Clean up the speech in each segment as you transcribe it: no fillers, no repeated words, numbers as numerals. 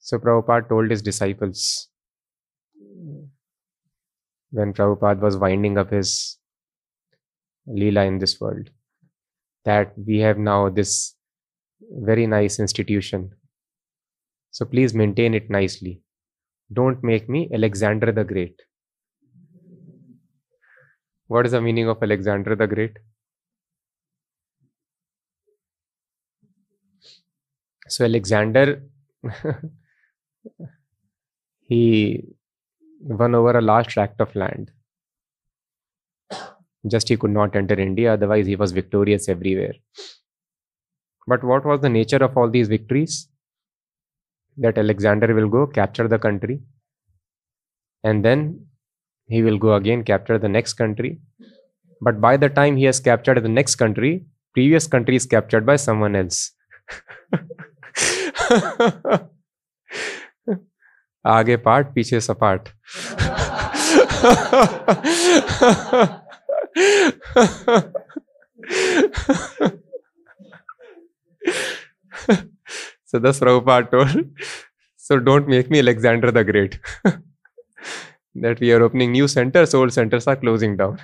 So Prabhupada told his disciples, when Prabhupada was winding up his Leela in this world, that we have now this very nice institution. So please maintain it nicely. Don't make me Alexander the Great. What is the meaning of Alexander the Great? So Alexander, he won over a large tract of land. Just he could not enter India, otherwise he was victorious everywhere. But what was the nature of all these victories? That Alexander will go capture the country, and then he will go again capture the next country. But by the time he has captured the next country, previous country is captured by someone else. आगे पाठ पीछे सपाट. So thus Prabhupada told, so don't make me Alexander the Great. That we are opening new centers, old centers are closing down.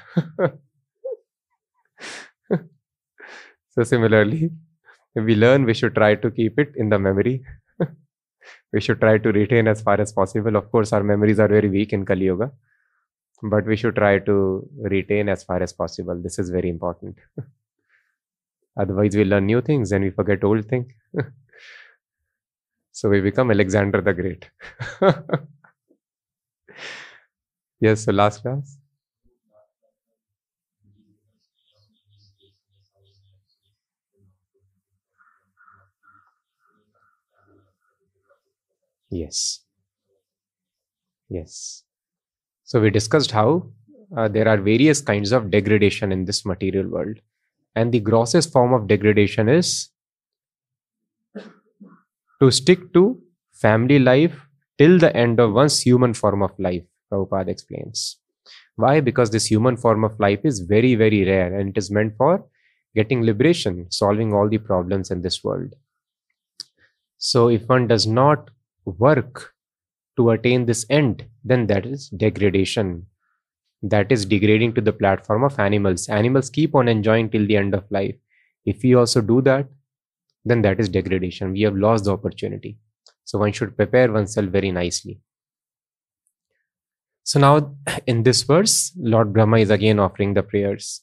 So similarly, if we learn, we should try to keep it in the memory. We should try to retain as far as possible. Of course, our memories are very weak in Kali Yuga, but we should try to retain as far as possible. This is very important. Otherwise, we learn new things and we forget old things. So we become Alexander the Great. Yes, so last class. Yes. Yes. So we discussed how there are various kinds of degradation in this material world. And the grossest form of degradation is to stick to family life till the end of one's human form of life, Prabhupada explains. Why? Because this human form of life is very, very rare and it is meant for getting liberation, solving all the problems in this world. So if one does not work to attain this end, then that is degradation. That is degrading to the platform of animals. Animals keep on enjoying till the end of life. If we also do that, then that is degradation. We have lost the opportunity. So one should prepare oneself very nicely. So now in this verse, Lord Brahma is again offering the prayers.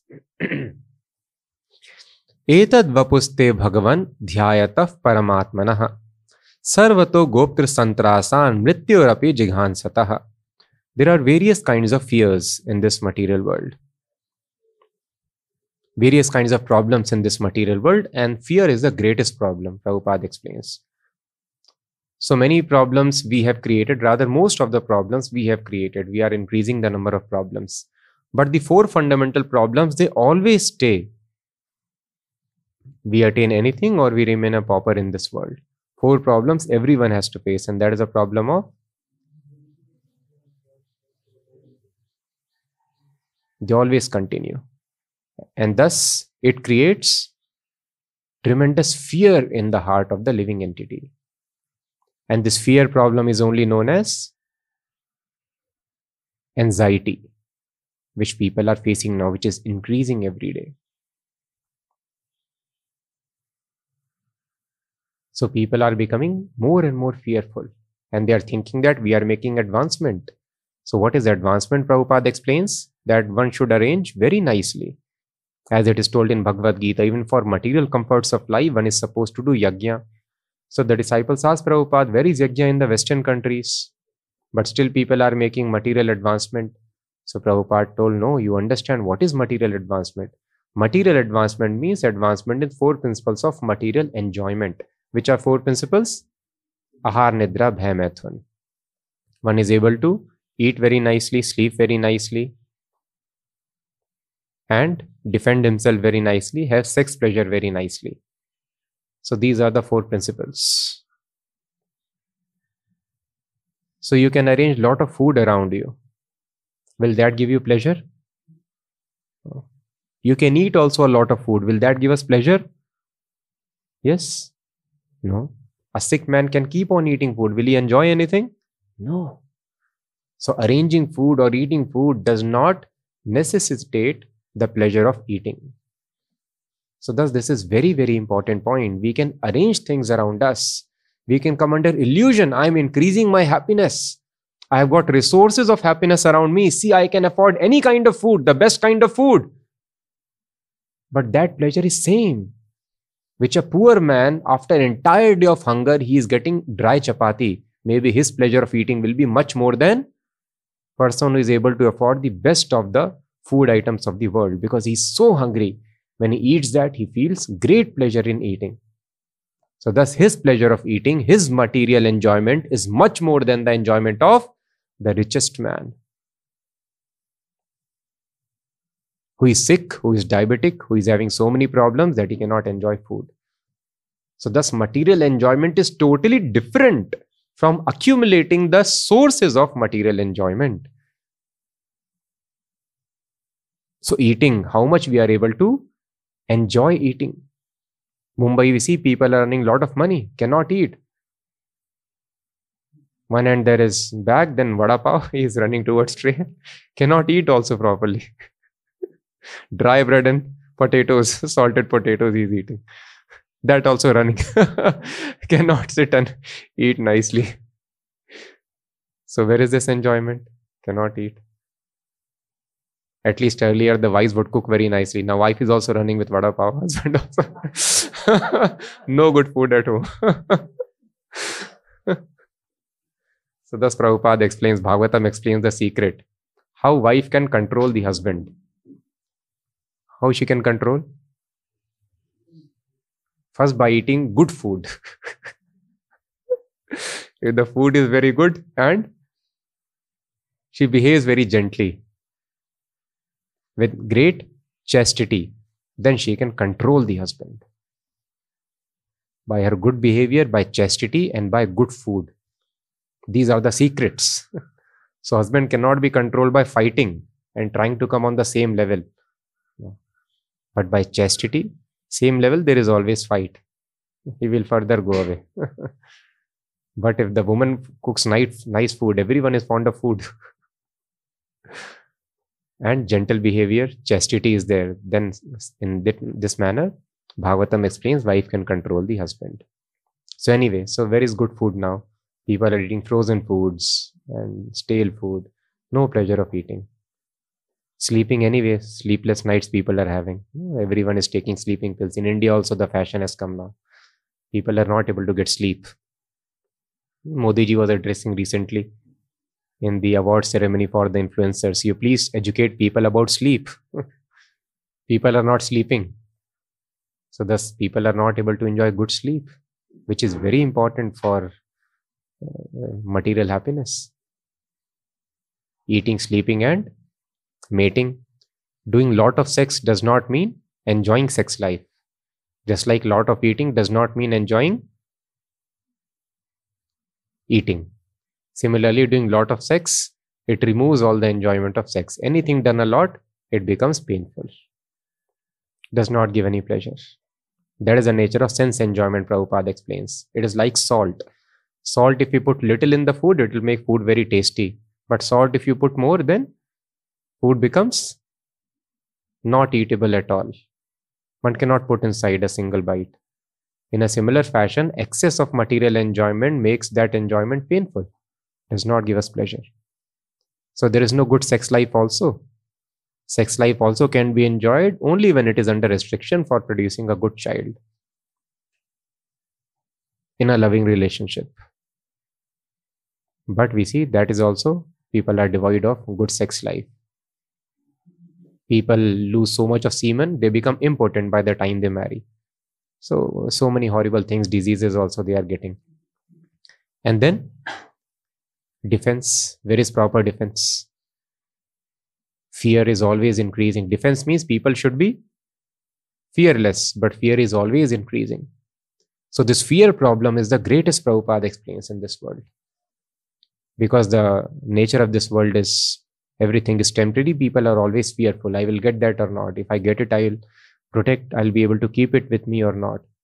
Etad vapuste bhagavan dhyayatah paramatmanah sarvato goptra santrasan mrityurapi jighansatah. There are various kinds of fears in this material world. Various kinds of problems in this material world, and fear is the greatest problem, Prabhupada explains. So many problems we have created, rather most of the problems we have created. We are increasing the number of problems. But the four fundamental problems, they always stay. We attain anything or we remain a pauper in this world. Four problems everyone has to face, and that is a problem of they always continue. And thus, it creates tremendous fear in the heart of the living entity. And this fear problem is only known as anxiety, which people are facing now, which is increasing every day. So people are becoming more and more fearful, and they are thinking that we are making advancement. So what is advancement? Prabhupada explains that one should arrange very nicely. As it is told in Bhagavad Gita, even for material comforts of life, one is supposed to do yajna. So the disciples asked Prabhupada, where is yajna in the Western countries? But still people are making material advancement. So Prabhupada told, no, you understand what is material advancement. Material advancement means advancement in four principles of material enjoyment. Which are four principles? Ahar, Nidra, Bhaya, Maithun. One is able to eat very nicely, sleep very nicely, and defend himself very nicely, have sex pleasure very nicely. So these are the four principles. So you can arrange a lot of food around you. Will that give you pleasure? You can eat also a lot of food. Will that give us pleasure? Yes? No. A sick man can keep on eating food. Will he enjoy anything? No. So arranging food or eating food does not necessitate the pleasure of eating. So thus this is very, very important point. We can arrange things around us. We can come under illusion. I'm increasing my happiness. I have got resources of happiness around me. See, I can afford any kind of food, the best kind of food. But that pleasure is same, which a poor man, after an entire day of hunger, he is getting dry chapati. Maybe his pleasure of eating will be much more than person who is able to afford the best of the food items of the world, because he's so hungry. When he eats that, he feels great pleasure in eating. So thus his pleasure of eating, his material enjoyment is much more than the enjoyment of the richest man, who is sick, who is diabetic, who is having so many problems that he cannot enjoy food. So thus material enjoyment is totally different from accumulating the sources of material enjoyment. So eating, how much we are able to enjoy eating. Mumbai, we see people are earning a lot of money, cannot eat. One hand there is bag, then vada pav, he is running towards tray, cannot eat also properly. Dry bread and potatoes, salted potatoes he is eating. That also running. Cannot sit and eat nicely. So where is this enjoyment? Cannot eat. At least earlier the wives would cook very nicely. Now wife is also running with vada pav. Husband also. No good food at home. So thus Prabhupada explains, Bhagavatam explains the secret. How wife can control the husband. How she can control? First, by eating good food. If the food is very good and she behaves very gently, with great chastity, then she can control the husband. By her good behavior, by chastity, and by good food. These are the secrets. So husband cannot be controlled by fighting and trying to come on the same level. But by chastity, same level, there is always fight. He will further go away. But if the woman cooks nice food, everyone is fond of food. And gentle behavior, chastity is there. Then in this manner, Bhagavatam explains wife can control the husband. So anyway, so where is good food now? People are eating frozen foods and stale food. No pleasure of eating. Sleeping anyway, sleepless nights people are having. Everyone is taking sleeping pills. In India also the fashion has come now. People are not able to get sleep. Modi ji was addressing recently in the award ceremony for the influencers. You please educate people about sleep. People are not sleeping. So thus people are not able to enjoy good sleep, which is very important for material happiness. Eating, sleeping and mating. Doing lot of sex does not mean enjoying sex life. Just like lot of eating does not mean enjoying eating. Similarly, doing lot of sex, it removes all the enjoyment of sex. Anything done a lot, it becomes painful. Does not give any pleasure. That is the nature of sense enjoyment, Prabhupada explains. It is like salt. Salt, if you put little in the food, it will make food very tasty. But salt, if you put more, then food becomes not eatable at all. One cannot put inside a single bite. In a similar fashion, excess of material enjoyment makes that enjoyment painful. Does not give us pleasure. So there is no good sex life also. Sex life also can be enjoyed only when it is under restriction for producing a good child in a loving relationship. But we see that is also, people are devoid of good sex life. People lose so much of semen, they become impotent by the time they marry. So many horrible things, diseases also they are getting. And then, defense. Where is proper defense? Fear is always increasing. Defense means people should be fearless, but fear is always increasing. So this fear problem is the greatest, Prabhupada explains, in this world. Because the nature of this world is, everything is temporary. People are always fearful. I will get that or not. If I get it, I will protect. I'll be able to keep it with me or not.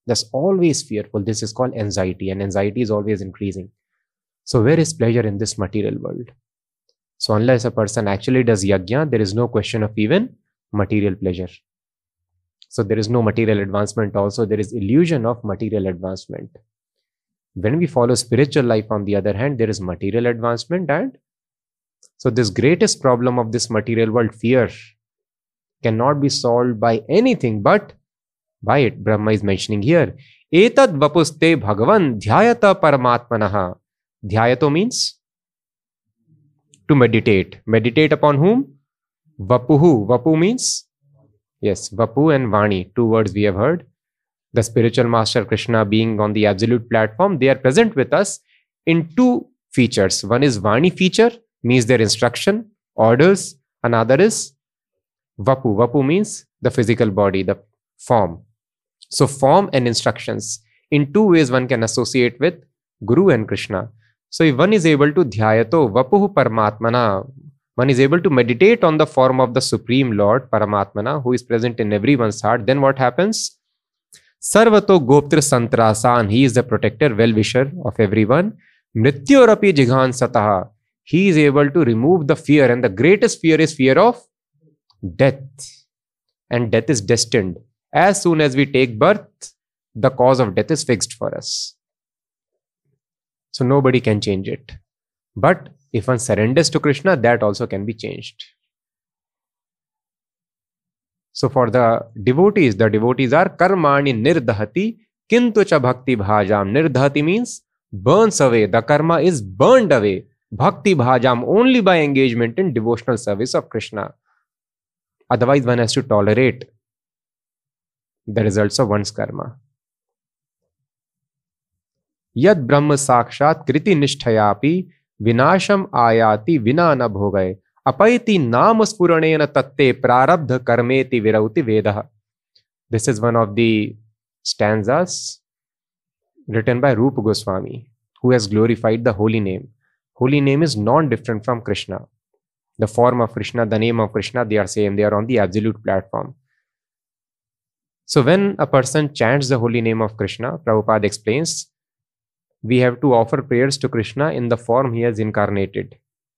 That's always fearful. This is called anxiety, and anxiety is always increasing. So where is pleasure in this material world? So unless a person actually does yajna, there is no question of even material pleasure. So there is no material advancement also. There is illusion of material advancement. When we follow spiritual life, on the other hand, there is material advancement. And so this greatest problem of this material world, fear, cannot be solved by anything but by it. Brahma is mentioning here, etad vapuste bhagavan dhyayata paramatmanaha. Dhyayato means to meditate. Meditate upon whom? Vapuhu. Vapu means, yes, Vapu and Vani, two words we have heard. The spiritual master Krishna being on the absolute platform, they are present with us in two features. One is Vani feature, means their instruction, orders. Another is Vapu. Vapu means the physical body, the form. So form and instructions. In two ways one can associate with Guru and Krishna. So if one is able to dhyayato vapuhu paramatmana, one is able to meditate on the form of the Supreme Lord Paramatmana, who is present in everyone's heart, then what happens? Sarvato Goptra Santrasan, he is the protector, well-wisher of everyone. Mrityorapi Jighan Sataha, he is able to remove the fear, and the greatest fear is fear of death. And death is destined. As soon as we take birth, the cause of death is fixed for us. So nobody can change it. But if one surrenders to Krishna, that also can be changed. So for the devotees are karmani nirdhati kintu cha bhakti bhajam. Nirdhati means burns away. The karma is burned away. Bhakti bhajam, only by engagement in devotional service of Krishna. Otherwise one has to tolerate the results of one's karma. Yad brahma sakshat kriti nishthayapi vinasham ayati vina na bhogay apaiti nam spuranena tatte prarabdha karmeti virauti vedah. This is one of the stanzas written by Rupa Goswami, who has glorified the holy name. Holy name is non-different from Krishna. The form of Krishna, the name of Krishna, they are same. They are on the absolute platform. So when a person chants the holy name of Krishna, Prabhupada explains, we have to offer prayers to Krishna in the form he has incarnated.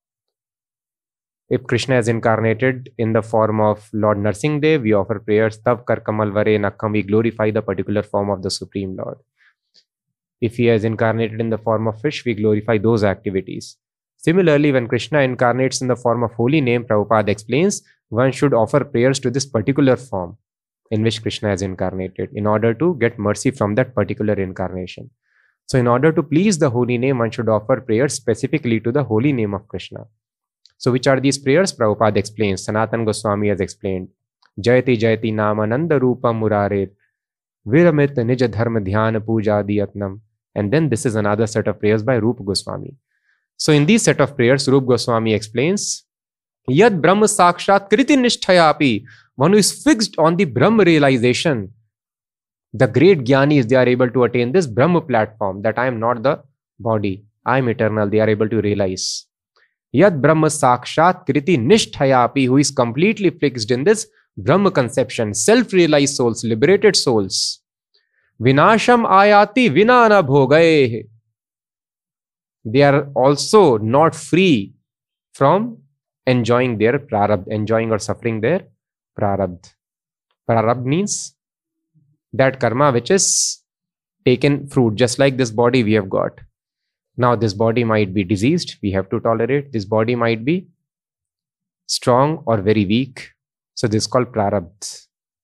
If Krishna is incarnated in the form of Lord Narsinghdev, we offer prayers, Tav Kar Kamal Vare Nakham, we glorify the particular form of the Supreme Lord. If he is incarnated in the form of fish, we glorify those activities. Similarly, when Krishna incarnates in the form of holy name, Prabhupada explains, one should offer prayers to this particular form in which Krishna is incarnated in order to get mercy from that particular incarnation. So in order to please the holy name, one should offer prayers specifically to the holy name of Krishna. So which are these prayers? Prabhupada explains. Sanatan Goswami has explained. Jayati Jayati Namananda Rupa Muraret Viramit Nija Dharma Dhyana Puja Diyatnam. And then this is another set of prayers by Rupa Goswami. So in these set of prayers, Rupa Goswami explains, Yad Brahma Sakshat Kriti Nishthayapi, one who is fixed on the Brahma realization. The great Jnanis, they are able to attain this Brahma platform, that I am not the body, I am eternal, they are able to realize. Yad Brahma Sakshat Kriti Nishthayapi, who is completely fixed in this Brahma conception, self-realized souls, liberated souls. Vinasham ayati vinana bhogay. They are also not free from enjoying their prarabdha, enjoying or suffering their prarabdha. Prarabdha means that karma which is taken fruit, just like this body we have got. Now this body might be diseased, we have to tolerate. This body might be strong or very weak. So this is called prarabdha.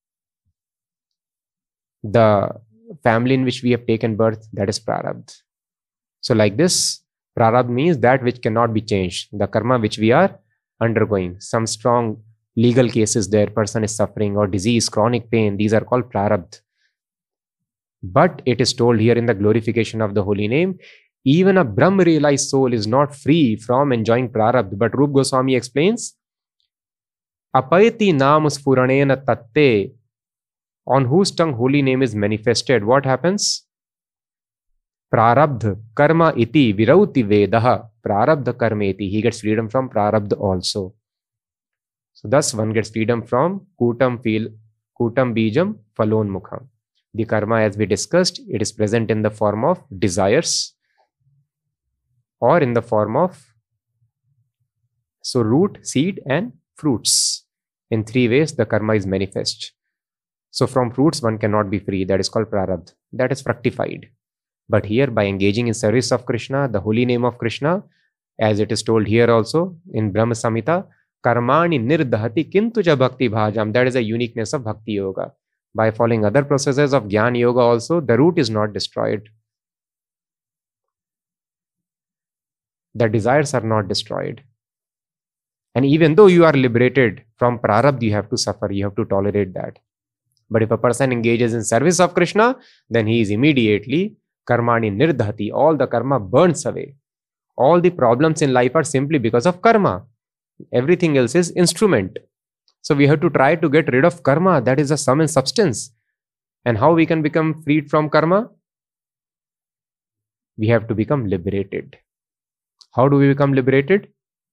The family in which we have taken birth, that is prarabdha. So like this, prarabdha means that which cannot be changed. The karma which we are undergoing. Some strong legal cases there, person is suffering, or disease, chronic pain, these are called prarabdha. But it is told here in the glorification of the holy name, even a Brahma realized soul is not free from enjoying prarabdha. But Rupa Goswami explains, Apayati nam spuranena tatte, on whose tongue holy name is manifested, what happens? Prarabdha karma iti virauti vedaha. Prarabdha karma iti. He gets freedom from prarabdha also. So thus one gets freedom from kutam bijam falon mukham. The karma, as we discussed, it is present in the form of desires or in the form of root, seed, and fruits. In three ways, the karma is manifest. So from fruits, one cannot be free. That is called prarabdha. That is fructified. But here, by engaging in service of Krishna, the holy name of Krishna, as it is told here also in Brahma Samhita, karmani nirdhati kintuja bhakti bhajam. That is a uniqueness of bhakti yoga. By following other processes of Jnana Yoga also, the root is not destroyed. The desires are not destroyed. And even though you are liberated from prarabdha, you have to suffer, you have to tolerate that. But if a person engages in service of Krishna, then he is immediately karmani nirdhati. All the karma burns away. All the problems in life are simply because of karma. Everything else is instrument. So we have to try to get rid of karma. That is the sum and substance. And how we can become freed from karma? We have to become liberated. How do we become liberated?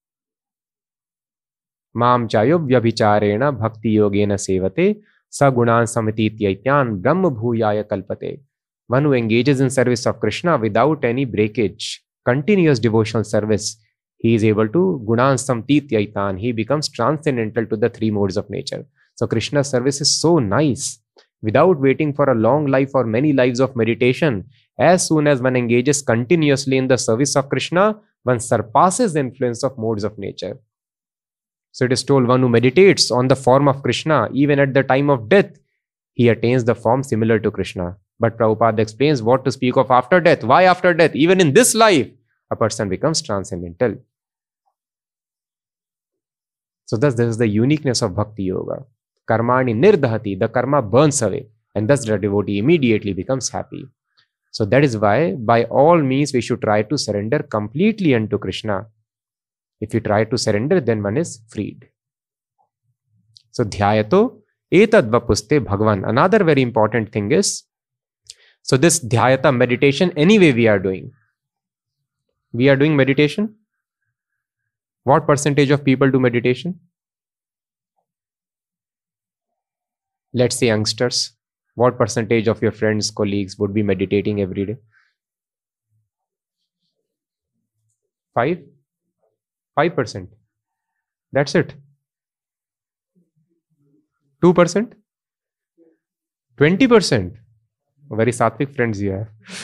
Mam chayo vyabhicharena bhakti yogena sevate sagunan samitityaityan brahma bhuyaya kalpate. One who engages in service of Krishna without any breakage, continuous devotional service, he is able to gunan samtityaitan. He becomes transcendental to the three modes of nature. So Krishna's service is so nice. Without waiting for a long life or many lives of meditation, as soon as one engages continuously in the service of Krishna, one surpasses the influence of modes of nature. So it is told, one who meditates on the form of Krishna, even at the time of death, he attains the form similar to Krishna. But Prabhupada explains what to speak of after death. Why after death? Even in this life, a person becomes transcendental. So thus, this is the uniqueness of Bhakti Yoga. Karmani nirdhati, the karma burns away, and thus the devotee immediately becomes happy. So that is why, by all means, we should try to surrender completely unto Krishna. If you try to surrender, then one is freed. So dhyayato etad vapuste bhagavan. Another very important thing is, so this dhyayata meditation, anyway we are doing. We are doing meditation. What percentage of people do meditation? Let's say youngsters. What percentage of your friends, colleagues would be meditating every day? 5%. That's it. 2%? 20%. Very sattvic friends you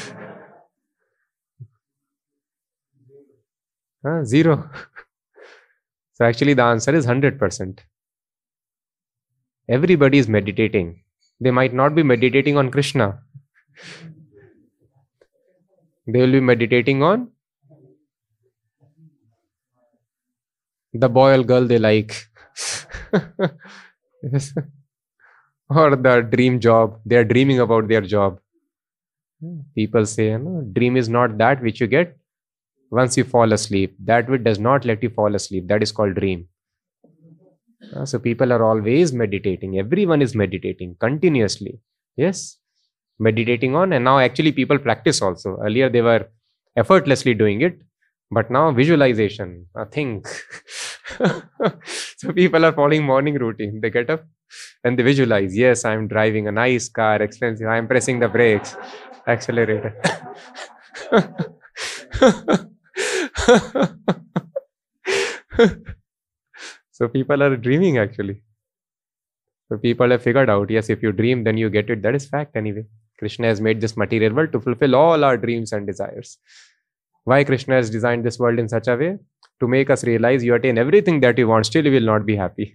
have. 0. So actually the answer is 100%. Everybody is meditating. They might not be meditating on Krishna. They will be meditating on the boy or girl they like. Yes. Or the dream job. They are dreaming about their job. People say, dream is not that which you get once you fall asleep. That which does not let you fall asleep. That is called dream. So people are always meditating. Everyone is meditating continuously. Yes. Meditating on, and now actually people practice also. Earlier they were effortlessly doing it, but now visualization, think. So people are following morning routine. They get up and they visualize. Yes, I am driving a nice car, expensive. I am pressing the brakes, accelerator. So people are dreaming actually. So people have figured out, yes, if you dream, then you get it. That is fact anyway. Krishna has made this material world to fulfill all our dreams and desires. Why Krishna has designed this world in such a way? To make us realize you attain everything that you want, still you will not be happy.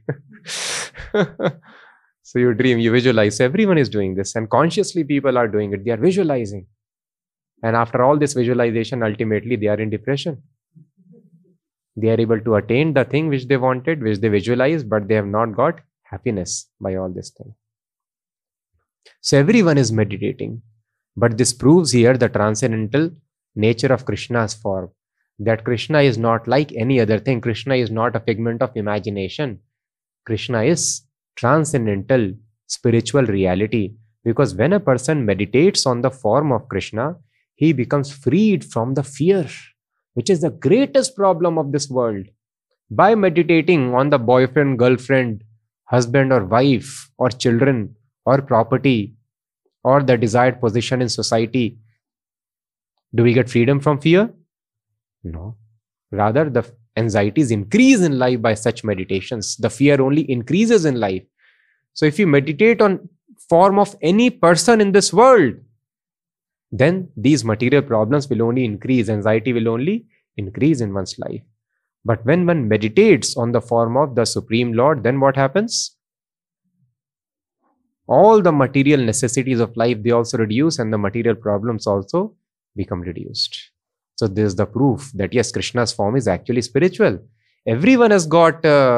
So you dream, you visualize. So everyone is doing this, and consciously people are doing it. They are visualizing. And after all this visualization, ultimately they are in depression. They are able to attain the thing which they wanted, which they visualized, but they have not got happiness by all this thing. So everyone is meditating. But this proves here the transcendental nature of Krishna's form. That Krishna is not like any other thing. Krishna is not a figment of imagination. Krishna is transcendental spiritual reality. Because when a person meditates on the form of Krishna, he becomes freed from the fear, which is the greatest problem of this world. By meditating on the boyfriend, girlfriend, husband or wife, or children, or property, or the desired position in society, do we get freedom from fear? No. Rather, the anxieties increase in life by such meditations. The fear only increases in life. So if you meditate on form of any person in this world, then these material problems will only increase. Anxiety will only increase in one's life. But when one meditates on the form of the Supreme Lord, then what happens? All the material necessities of life, they also reduce, and the material problems also become reduced. So this is the proof that yes, Krishna's form is actually spiritual. Everyone has got,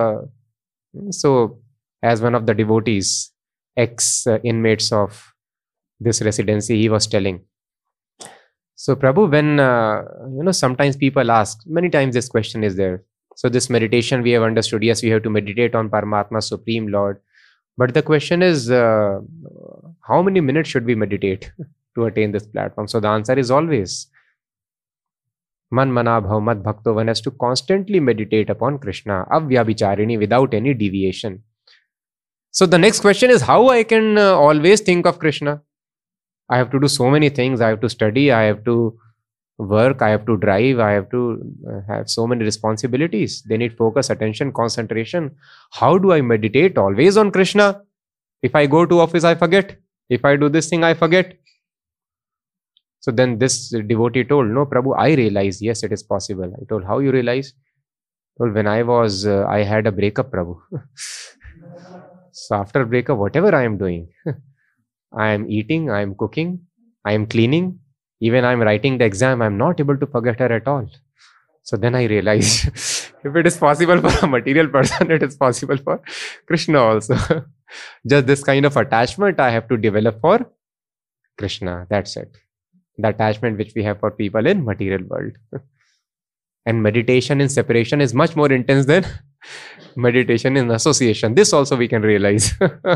so as one of the devotees, ex-inmates of this residency, he was telling, so Prabhu, when, sometimes people ask, many times this question is there. So this meditation we have understood, yes, we have to meditate on Paramatma, Supreme Lord. But the question is, how many minutes should we meditate to attain this platform? So the answer is always, Man mana bhav mad bhakto, one has to constantly meditate upon Krishna, avyabhicharini, without any deviation. So the next question is, how I can always think of Krishna? I have to do so many things. I have to study, I have to work, I have to drive, I have to have so many responsibilities. They need focus, attention, concentration. How do I meditate always on Krishna? If I go to office, I forget. If I do this thing, I forget. So then this devotee told, no, Prabhu, I realize, yes, it is possible. I told, how you realize? Well, when I had a breakup, Prabhu. So after breakup, whatever I am doing, I am eating, I am cooking, I am cleaning, even I am writing the exam, I am not able to forget her at all. So then I realized, if it is possible for a material person, it is possible for Krishna also. Just this kind of attachment I have to develop for Krishna. That's it. The attachment which we have for people in material world. And meditation in separation is much more intense than meditation in association. This also we can realize.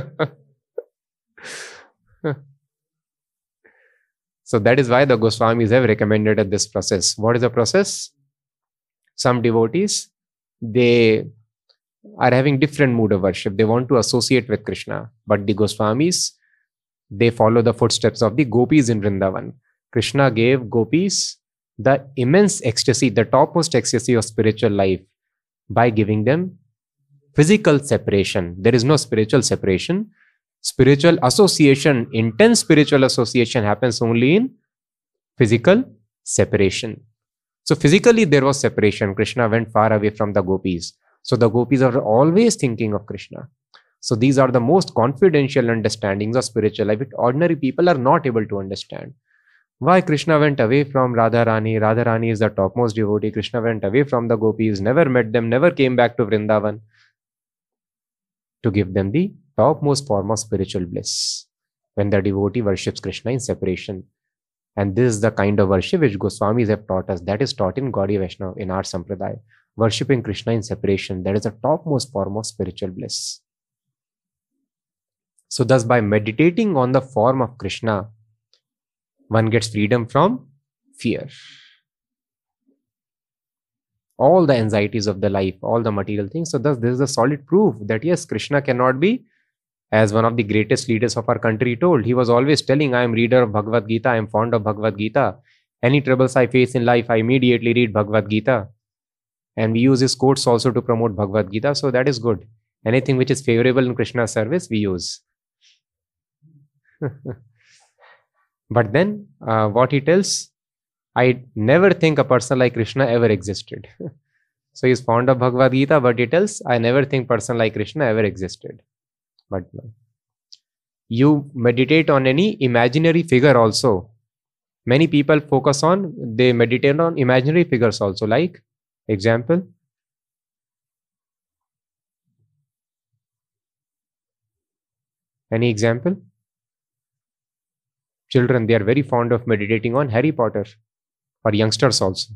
So that is why the Goswamis have recommended this process. What is the process? Some devotees, they are having different mood of worship. They want to associate with Krishna. But the Goswamis, they follow the footsteps of the gopis in Vrindavan. Krishna gave gopis the immense ecstasy, the topmost ecstasy of spiritual life by giving them physical separation. There is no spiritual separation. Spiritual association, intense spiritual association happens only in physical separation. So physically there was separation. Krishna went far away from the gopis. So the gopis are always thinking of Krishna. So these are the most confidential understandings of spiritual life, which ordinary people are not able to understand. Why Krishna went away from Radharani? Radharani is the topmost devotee. Krishna went away from the gopis, never met them, never came back to Vrindavan to give them the topmost form of spiritual bliss when the devotee worships Krishna in separation. And this is the kind of worship which Goswamis have taught us. That is taught in Gaudiya Vaishnava, in our Sampradaya. Worshipping Krishna in separation, that is the topmost form of spiritual bliss. So thus by meditating on the form of Krishna, one gets freedom from fear. All the anxieties of the life, all the material things. So thus this is a solid proof that yes, Krishna cannot be, as one of the greatest leaders of our country told. He was always telling, I am reader of Bhagavad Gita, I am fond of Bhagavad Gita. Any troubles I face in life, I immediately read Bhagavad Gita. And we use his quotes also to promote Bhagavad Gita. So that is good. Anything which is favorable in Krishna's service, we use. But then what he tells, I never think a person like Krishna ever existed. So he is fond of Bhagavad Gita, but he tells, I never think person like Krishna ever existed. But no. You meditate on any imaginary figure also. Many people focus on, they meditate on imaginary figures also. Like, example, any example? Children, they are very fond of meditating on Harry Potter, or youngsters also.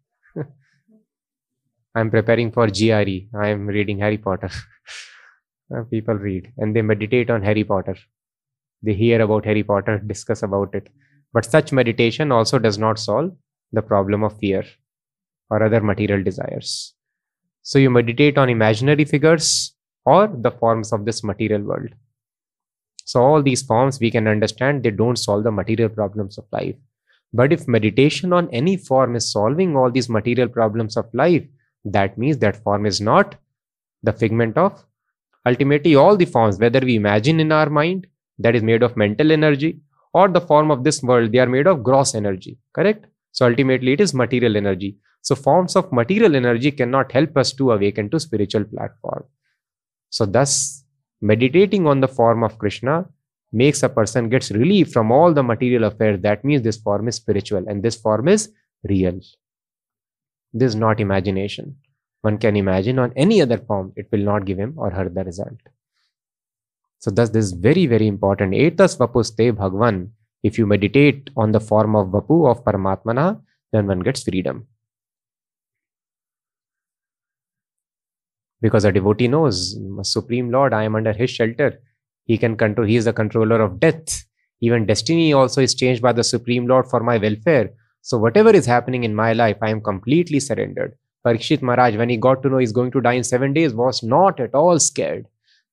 I am preparing for GRE. I am reading Harry Potter. People read and they meditate on Harry Potter. They hear about Harry Potter, discuss about it. But such meditation also does not solve the problem of fear or other material desires. So you meditate on imaginary figures or the forms of this material world. So all these forms we can understand, they don't solve the material problems of life. But if meditation on any form is solving all these material problems of life, that means that form is not the figment of, ultimately all the forms, whether we imagine in our mind, that is made of mental energy, or the form of this world, they are made of gross energy, correct? So ultimately it is material energy. So forms of material energy cannot help us to awaken to spiritual platform. So thus, meditating on the form of Krishna makes a person gets relief from all the material affairs. That means this form is spiritual and this form is real. This is not imagination. One can imagine on any other form, it will not give him or her the result. So thus this is very, very important. Etas vapuste bhagwan. If you meditate on the form of vapu, of Paramatmana, then one gets freedom. Because a devotee knows, Supreme Lord, I am under his shelter. He can control, he is the controller of death. Even destiny also is changed by the Supreme Lord for my welfare. So whatever is happening in my life, I am completely surrendered. Parikshit Maharaj, when he got to know he's going to die in 7 days, was not at all scared.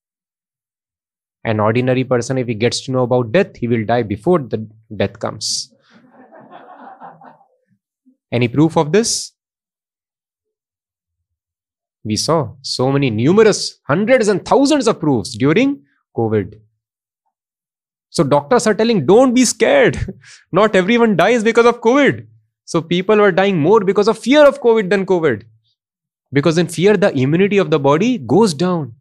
An ordinary person, if he gets to know about death, he will die before the death comes. Any proof of this? We saw so many numerous hundreds and thousands of proofs during COVID. So doctors are telling, don't be scared. Not everyone dies because of COVID. So people were dying more because of fear of COVID than COVID. Because in fear, the immunity of the body goes down.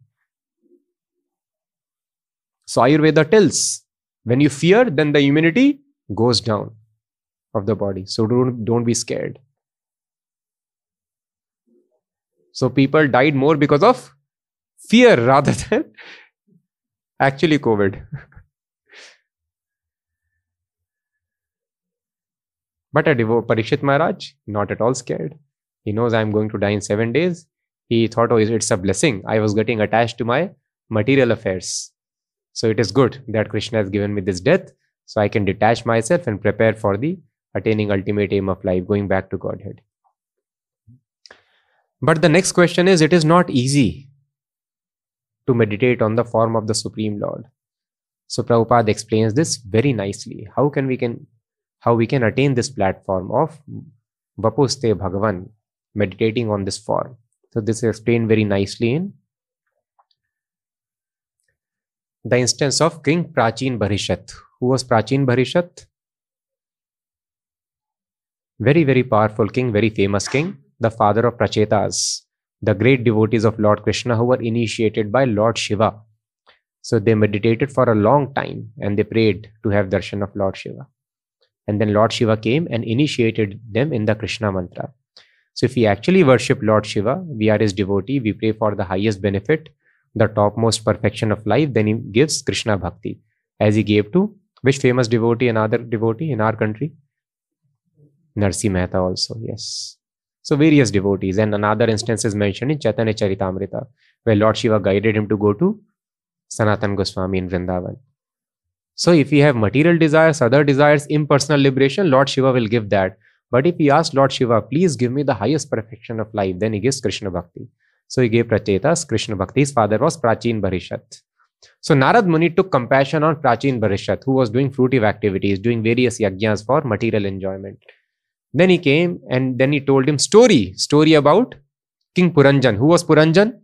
So Ayurveda tells, when you fear, then the immunity goes down of the body. So don't be scared. So people died more because of fear rather than actually COVID. But Parikshit Maharaj, not at all scared. He knows I am going to die in 7 days. He thought, oh, it's a blessing. I was getting attached to my material affairs. So it is good that Krishna has given me this death, so I can detach myself and prepare for the attaining ultimate aim of life, going back to Godhead. But the next question is, it is not easy to meditate on the form of the Supreme Lord. So Prabhupada explains this very nicely. How we can attain this platform of Vapuste Bhagavan, meditating on this form. So this is explained very nicely in the instance of King Prachin Bharishat. Who was Prachin Bharishat? Very, very powerful king, very famous king, the father of Prachetas, the great devotees of Lord Krishna who were initiated by Lord Shiva. So they meditated for a long time and they prayed to have darshan of Lord Shiva. And then Lord Shiva came and initiated them in the Krishna mantra. So if we actually worship Lord Shiva, we are his devotee, we pray for the highest benefit, the topmost perfection of life, then he gives Krishna Bhakti. As he gave to which famous devotee, another devotee in our country? Narsi Mehta also, yes. So various devotees, and another instance is mentioned in Chaitanya Charitamrita, where Lord Shiva guided him to go to Sanatan Goswami in Vrindavan. So if we have material desires, other desires, impersonal liberation, Lord Shiva will give that. But if we ask Lord Shiva, please give me the highest perfection of life, then he gives Krishna Bhakti. So he gave Prachetas Krishna Bhakti. His father was Prachin Bharishat. So Narad Muni took compassion on Prachin Bharishat, who was doing fruitive activities, doing various yajnas for material enjoyment. Then he came and then he told him story about King Puranjan. Who was Puranjan?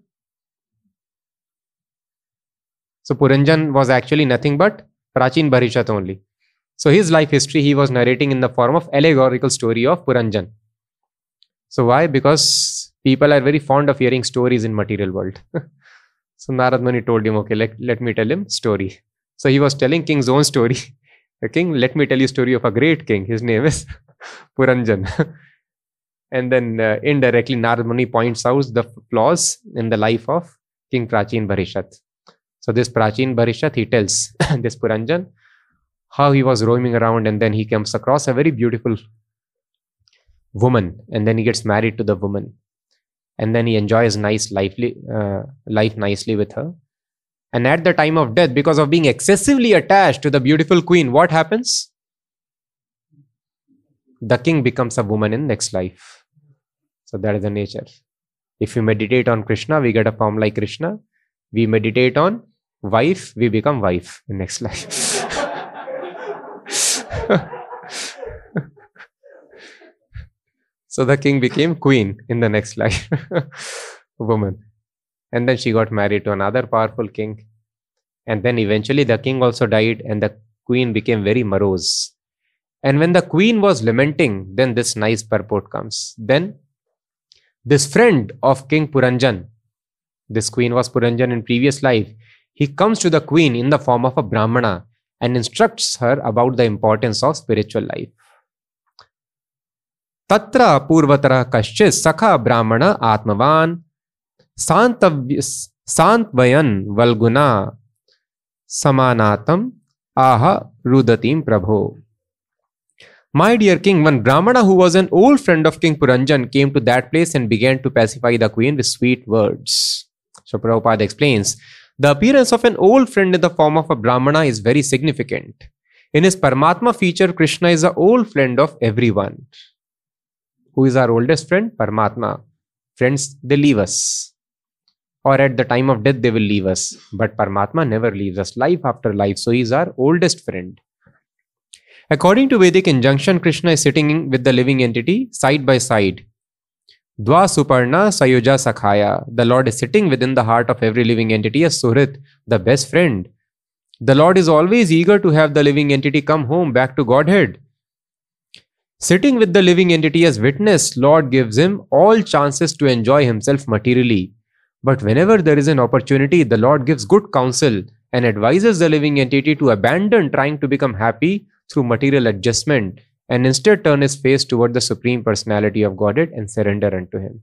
So Puranjan was actually nothing but Prachin Bharishat only. So his life history he was narrating in the form of allegorical story of Puranjan. So why? Because people are very fond of hearing stories in material world. So Narad Muni told him, okay, let me tell him story. So he was telling king's own story. The king, let me tell you story of a great king. His name is Puranjan. And then indirectly Narad Muni points out the flaws in the life of King Prachin Bharishat. So this Prachin Bharishat, he tells this Puranjan how he was roaming around and then he comes across a very beautiful woman and then he gets married to the woman. And then he enjoys life nicely with her. And at the time of death, because of being excessively attached to the beautiful queen, what happens? The king becomes a woman in next life. So that is the nature. If you meditate on Krishna, we get a form like Krishna. We meditate on wife, we become wife in next life. So the king became queen in the next life, woman. And then she got married to another powerful king. And then eventually the king also died, and the queen became very morose. And when the queen was lamenting, then this nice purport comes. Then this friend of King Puranjan, this queen was Puranjan in previous life, he comes to the queen in the form of a Brahmana and instructs her about the importance of spiritual life. Tatra purvatara kaschit sakha brahmana atmavan santvayan valguna samanatam aha rudatim prabho. My dear king, one Brahmana who was an old friend of King Puranjan came to that place and began to pacify the queen with sweet words. So Prabhupada explains, the appearance of an old friend in the form of a Brahmana is very significant. In his Paramatma feature, Krishna is the old friend of everyone. Who is our oldest friend? Paramatma. Friends, they leave us. Or at the time of death, they will leave us. But Paramatma never leaves us, life after life. So he is our oldest friend. According to Vedic injunction, Krishna is sitting with the living entity side by side. Dva Suparna Sayuja Sakhaya. The Lord is sitting within the heart of every living entity as Suhrit, the best friend. The Lord is always eager to have the living entity come home back to Godhead. Sitting with the living entity as witness, Lord gives him all chances to enjoy himself materially. But whenever there is an opportunity, the Lord gives good counsel and advises the living entity to abandon trying to become happy through material adjustment and instead turn his face toward the Supreme Personality of Godhead and surrender unto him.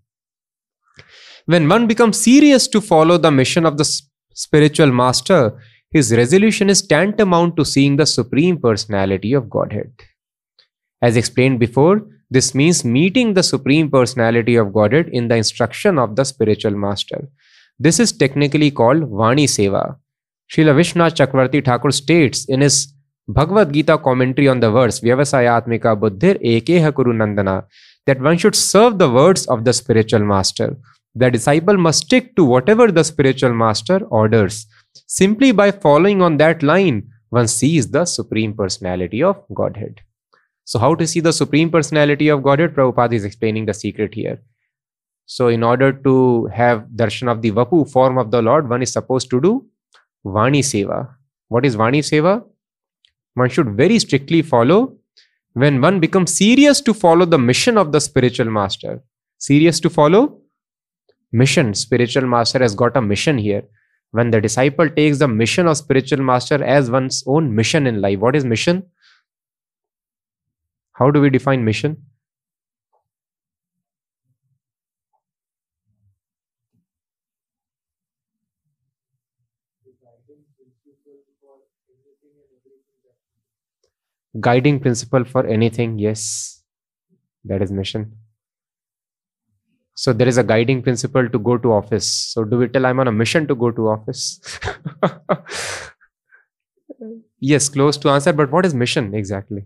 When one becomes serious to follow the mission of the spiritual master, his resolution is tantamount to seeing the Supreme Personality of Godhead. As explained before, this means meeting the Supreme Personality of Godhead in the instruction of the spiritual master. This is technically called Vani Seva. Srila Vishwanath Chakravarti Thakur states in his Bhagavad Gita commentary on the verse Vyavasayatmika Buddhir Ekeha Kuru Nandana that one should serve the words of the spiritual master. The disciple must stick to whatever the spiritual master orders. Simply by following on that line, one sees the Supreme Personality of Godhead. So how to see the Supreme Personality of Godhead? Prabhupada is explaining the secret here. So in order to have darshan of the Vapu, form of the Lord, one is supposed to do Vani Seva. What is Vani Seva? One should very strictly follow. When one becomes serious to follow the mission of the spiritual master, serious to follow mission, spiritual master has got a mission here. When the disciple takes the mission of spiritual master as one's own mission in life, what is mission? How do we define mission? Guiding principle for anything, yes, that is mission. So there is a guiding principle to go to office. So do we tell I'm on a mission to go to office? Yes, close to answer, but what is mission exactly?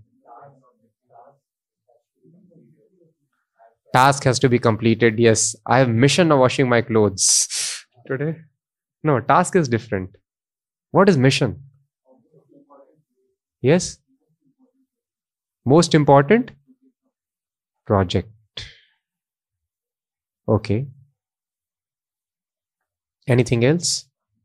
Task has to be completed. Yes, I have mission of washing my clothes today. No, task is different. What is mission? Yes. Most important project. Okay. Anything else?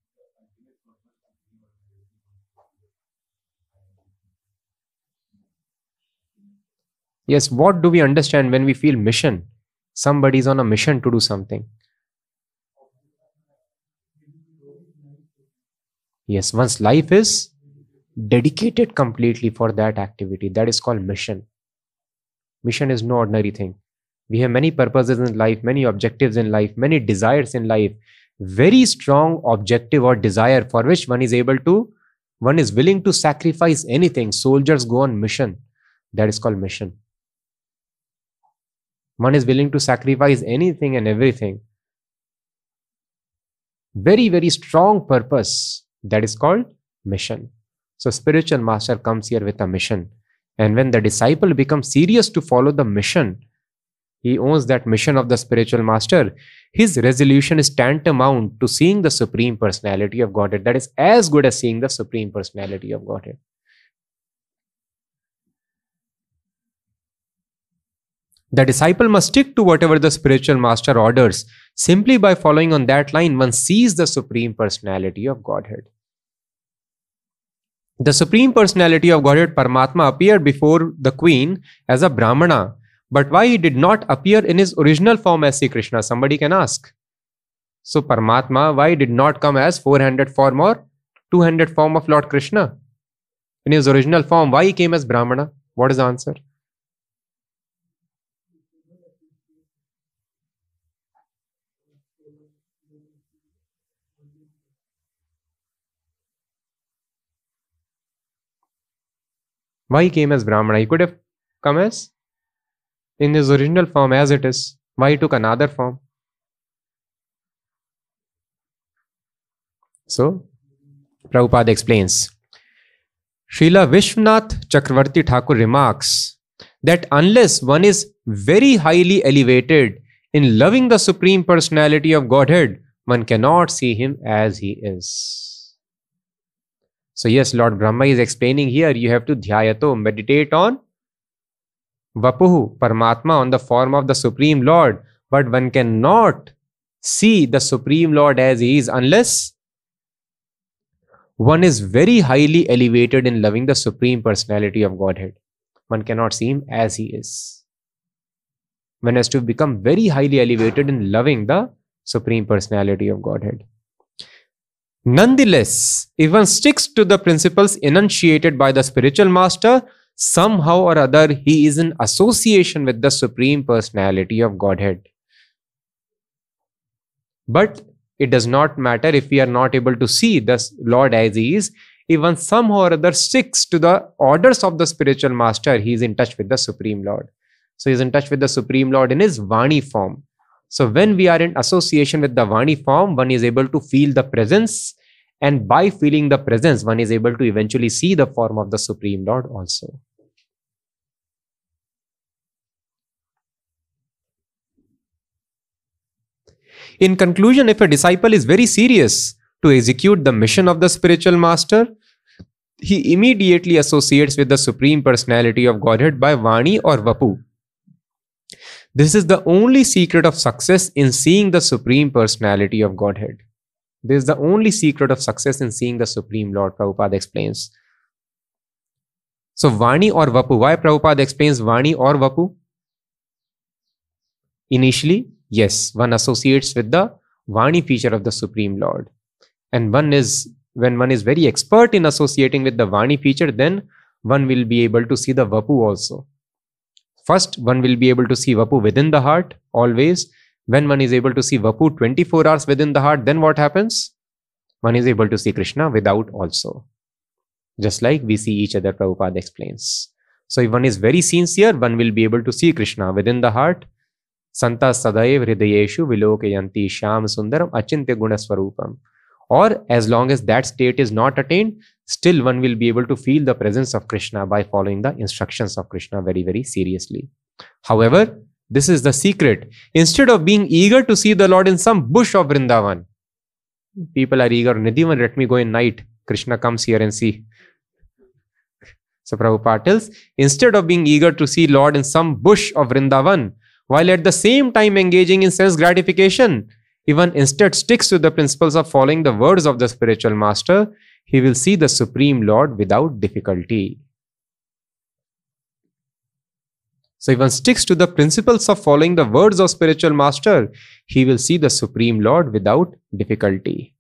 Yes, what do we understand when we feel mission? Somebody is on a mission to do something. Yes, one's life is dedicated completely for that activity. That is called mission. Mission is no ordinary thing. We have many purposes in life, many objectives in life, many desires in life. Very strong objective or desire for which one is willing to sacrifice anything. Soldiers go on mission. That is called mission. One is willing to sacrifice anything and everything. Very, very strong purpose. That is called mission. So spiritual master comes here with a mission. And when the disciple becomes serious to follow the mission, he owns that mission of the spiritual master, his resolution is tantamount to seeing the Supreme Personality of Godhead. That is as good as seeing the Supreme Personality of Godhead. The disciple must stick to whatever the spiritual master orders. Simply by following on that line, one sees the Supreme Personality of Godhead. The Supreme Personality of Godhead, Paramatma, appeared before the queen as a Brahmana. But why he did not appear in his original form as Sri Krishna? Somebody can ask. So Paramatma, why did not come as 400 form or 200 form of Lord Krishna? In his original form, why he came as Brahmana? What is the answer? Why he came as Brahmana? He could have come as in his original form as it is. Why he took another form? So, Prabhupada explains. Srila Vishwanath Chakravarti Thakur remarks that unless one is very highly elevated in loving the Supreme Personality of Godhead, one cannot see him as he is. So yes, Lord Brahma is explaining here, you have to dhyayato, meditate on Vapuhu, Paramatma, on the form of the Supreme Lord. But one cannot see the Supreme Lord as he is unless one is very highly elevated in loving the Supreme Personality of Godhead. One cannot see him as he is. One has to become very highly elevated in loving the Supreme Personality of Godhead. Nonetheless, if one sticks to the principles enunciated by the spiritual master, somehow or other he is in association with the Supreme Personality of Godhead. But it does not matter if we are not able to see the Lord as he is. If one somehow or other sticks to the orders of the spiritual master, he is in touch with the Supreme Lord. So he is in touch with the Supreme Lord in his Vani form. So when we are in association with the Vani form, one is able to feel the presence, and by feeling the presence, one is able to eventually see the form of the Supreme Lord also. In conclusion, if a disciple is very serious to execute the mission of the spiritual master, he immediately associates with the Supreme Personality of Godhead by Vani or Vapu. This is the only secret of success in seeing the Supreme Personality of Godhead. This is the only secret of success in seeing the Supreme Lord, Prabhupada explains. So Vani or Vapu. Why Prabhupada explains Vani or Vapu? Initially, yes, one associates with the Vani feature of the Supreme Lord. And when one is very expert in associating with the Vani feature, then one will be able to see the Vapu also. First, one will be able to see Vapu within the heart, always. When one is able to see Vapu 24 hours within the heart, then what happens? One is able to see Krishna without also. Just like we see each other, Prabhupada explains. So if one is very sincere, one will be able to see Krishna within the heart. Santa Sadaiv Hridayeshu Vilokayanti Sham Sundaram Achintya Gunaswarupam. Or as long as that state is not attained, still one will be able to feel the presence of Krishna by following the instructions of Krishna very, very seriously. However, this is the secret. Instead of being eager to see the Lord in some bush of Vrindavan, people are eager, Nidhivan, let me go in night. Krishna comes here and see. So Prabhupada tells, instead of being eager to see Lord in some bush of Vrindavan, while at the same time engaging in sense gratification, if one instead sticks to the principles of following the words of the spiritual master, he will see the Supreme Lord without difficulty. So if one sticks to the principles of following the words of spiritual master, he will see the Supreme Lord without difficulty.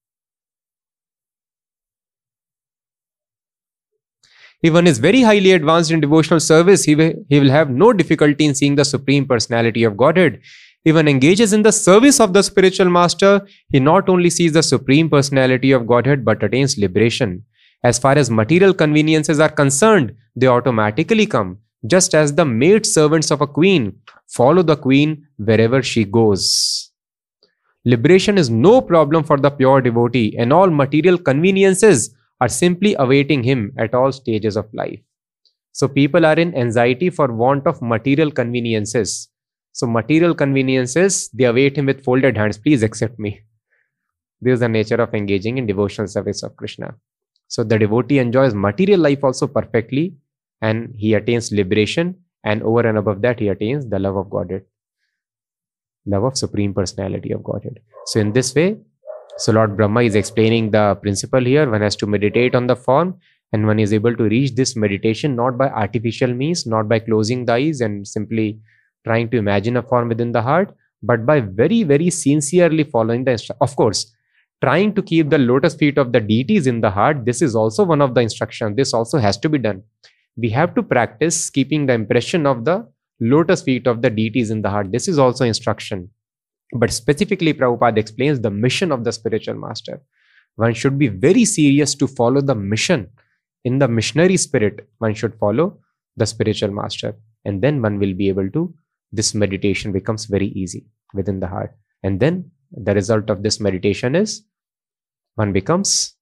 If one is very highly advanced in devotional service, he will have no difficulty in seeing the Supreme Personality of Godhead. If one engages in the service of the spiritual master, he not only sees the Supreme Personality of Godhead but attains liberation. As far as material conveniences are concerned, they automatically come, just as the maid servants of a queen follow the queen wherever she goes. Liberation is no problem for the pure devotee, and all material conveniences are simply awaiting him at all stages of life. So people are in anxiety for want of material conveniences. So material conveniences, they await him with folded hands. Please accept me. This is the nature of engaging in devotional service of Krishna. So the devotee enjoys material life also perfectly, and he attains liberation, and over and above that, he attains the love of Godhead, love of Supreme Personality of Godhead. So in this way, so Lord Brahma is explaining the principle here. One has to meditate on the form, and one is able to reach this meditation not by artificial means, not by closing the eyes and simply trying to imagine a form within the heart, but by very, very sincerely following the instruction. Of course, trying to keep the lotus feet of the deities in the heart, this is also one of the instructions. This also has to be done. We have to practice keeping the impression of the lotus feet of the deities in the heart. This is also instruction. But specifically, Prabhupada explains the mission of the spiritual master. One should be very serious to follow the mission. In the missionary spirit, one should follow the spiritual master. And then one will be able to, this meditation becomes very easy within the heart. And then the result of this meditation is one becomes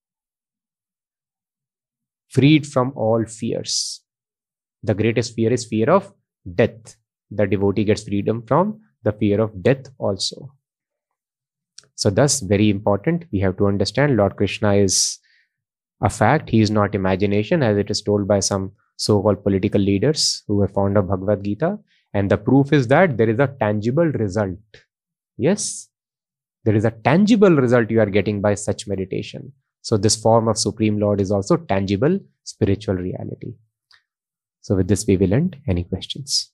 freed from all fears. The greatest fear is fear of death. The devotee gets freedom from the fear of death also. So thus, very important, we have to understand Lord Krishna is a fact. He is not imagination, as it is told by some so-called political leaders who are fond of Bhagavad Gita. And the proof is that there is a tangible result. Yes, there is a tangible result you are getting by such meditation. So this form of Supreme Lord is also tangible spiritual reality. So with this we will end. Any questions?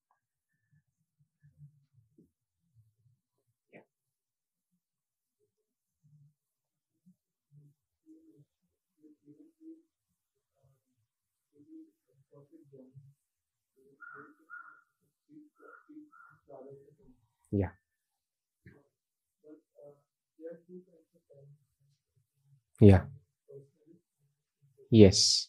Yeah. Yeah. Yes.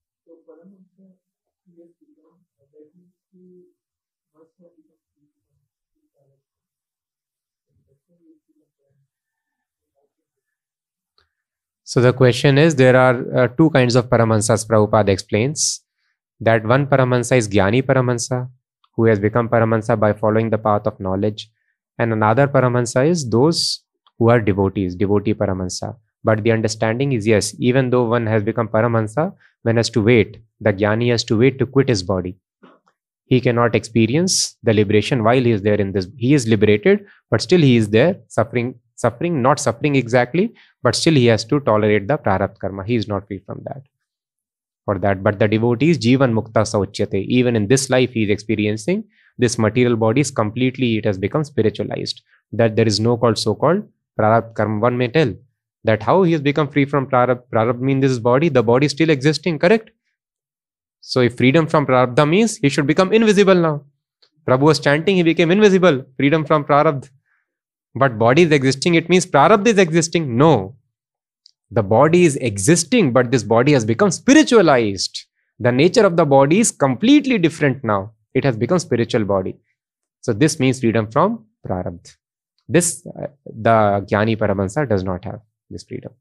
So the question is, there are two kinds of Paramahansas. Prabhupada explains that one Paramahansa is Jnani Paramahansa, who has become Paramahansa by following the path of knowledge. And another Paramahansa is those who are devotees, devotee Paramahansa. But the understanding is, yes, even though one has become Paramahansa, one has to wait. The Jnani has to wait to quit his body. He cannot experience the liberation while he is there in this. He is liberated, but still he is there, suffering, not suffering exactly, but still he has to tolerate the prarabdha karma. He is not free from that. For that, but the devotee is Jivan Mukta Sauchyate. Even in this life, he is experiencing this material body is completely, it has become spiritualized. That there is no so-called prarabdha karma. One may tell that how he has become free from prarabdha. Prarabdha means this body, the body is still existing, correct? So if freedom from prarabdha means he should become invisible now. Prabhu was chanting, he became invisible, freedom from prarabdha. But body is existing, it means prarabdha is existing. No. The body is existing, but this body has become spiritualized. The nature of the body is completely different now. It has become spiritual body. So this means freedom from prarabdha. This, the Jnani Paramahansa does not have this freedom.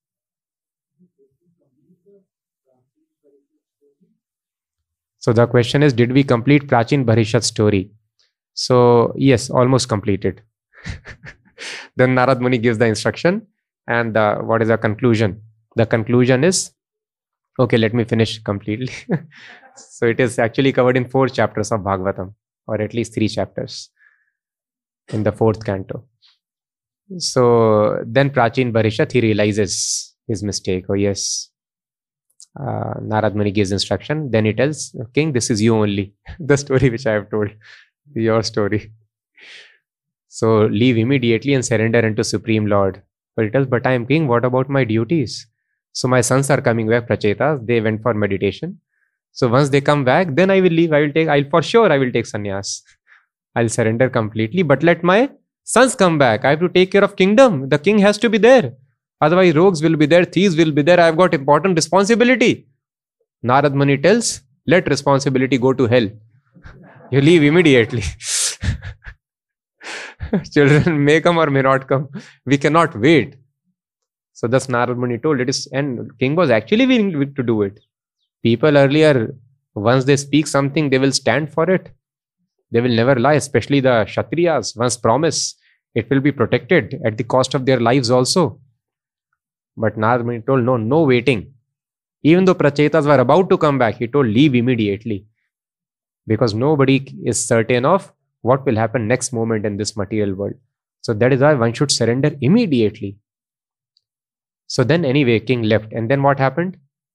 So the question is, did we complete Prachin Bharishat story? So yes, almost completed. Then Narad Muni gives the instruction, and what is the conclusion? The conclusion is, okay, let me finish completely. So it is actually covered in 4 chapters of Bhagavatam, or at least 3 chapters in the 4th canto. So then Prachin Bharishat, he realizes his mistake. Oh yes, Narad Muni gives instruction. Then he tells, King, this is you only. The story which I have told, your story. So leave immediately and surrender unto Supreme Lord. But he tells, but I am king, what about my duties? So my sons are coming back, Prachetas, they went for meditation. So once they come back, then I will leave. I will take sannyas. I'll surrender completely, but let my sons come back. I have to take care of kingdom. The king has to be there. Otherwise, rogues will be there, thieves will be there. I have got important responsibility. Narad Muni tells, let responsibility go to hell. You leave immediately. Children may come or may not come. We cannot wait. So thus Narad Muni told it is, and king was actually willing to do it. People earlier, once they speak something, they will stand for it. They will never lie, especially the Kshatriyas. Once promise, it will be protected at the cost of their lives also. But Narad told, no, no waiting. Even though Prachetas were about to come back, he told, leave immediately. Because nobody is certain of what will happen next moment in this material world. So that is why one should surrender immediately. So then anyway, king left. And then what happened?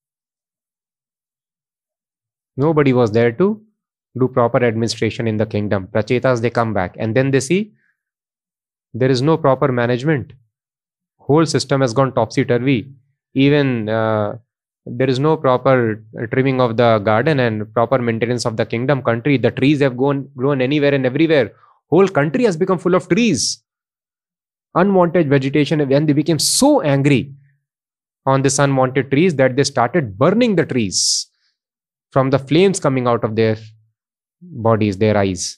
Nobody was there to do proper administration in the kingdom. Prachetas, they come back. And then they see there is no proper management. Whole system has gone topsy-turvy. Even there is no proper trimming of the garden and proper maintenance of the kingdom country. The trees have grown anywhere and everywhere. Whole country has become full of trees. Unwanted vegetation. And they became so angry on this unwanted trees that they started burning the trees from the flames coming out of their bodies, their eyes.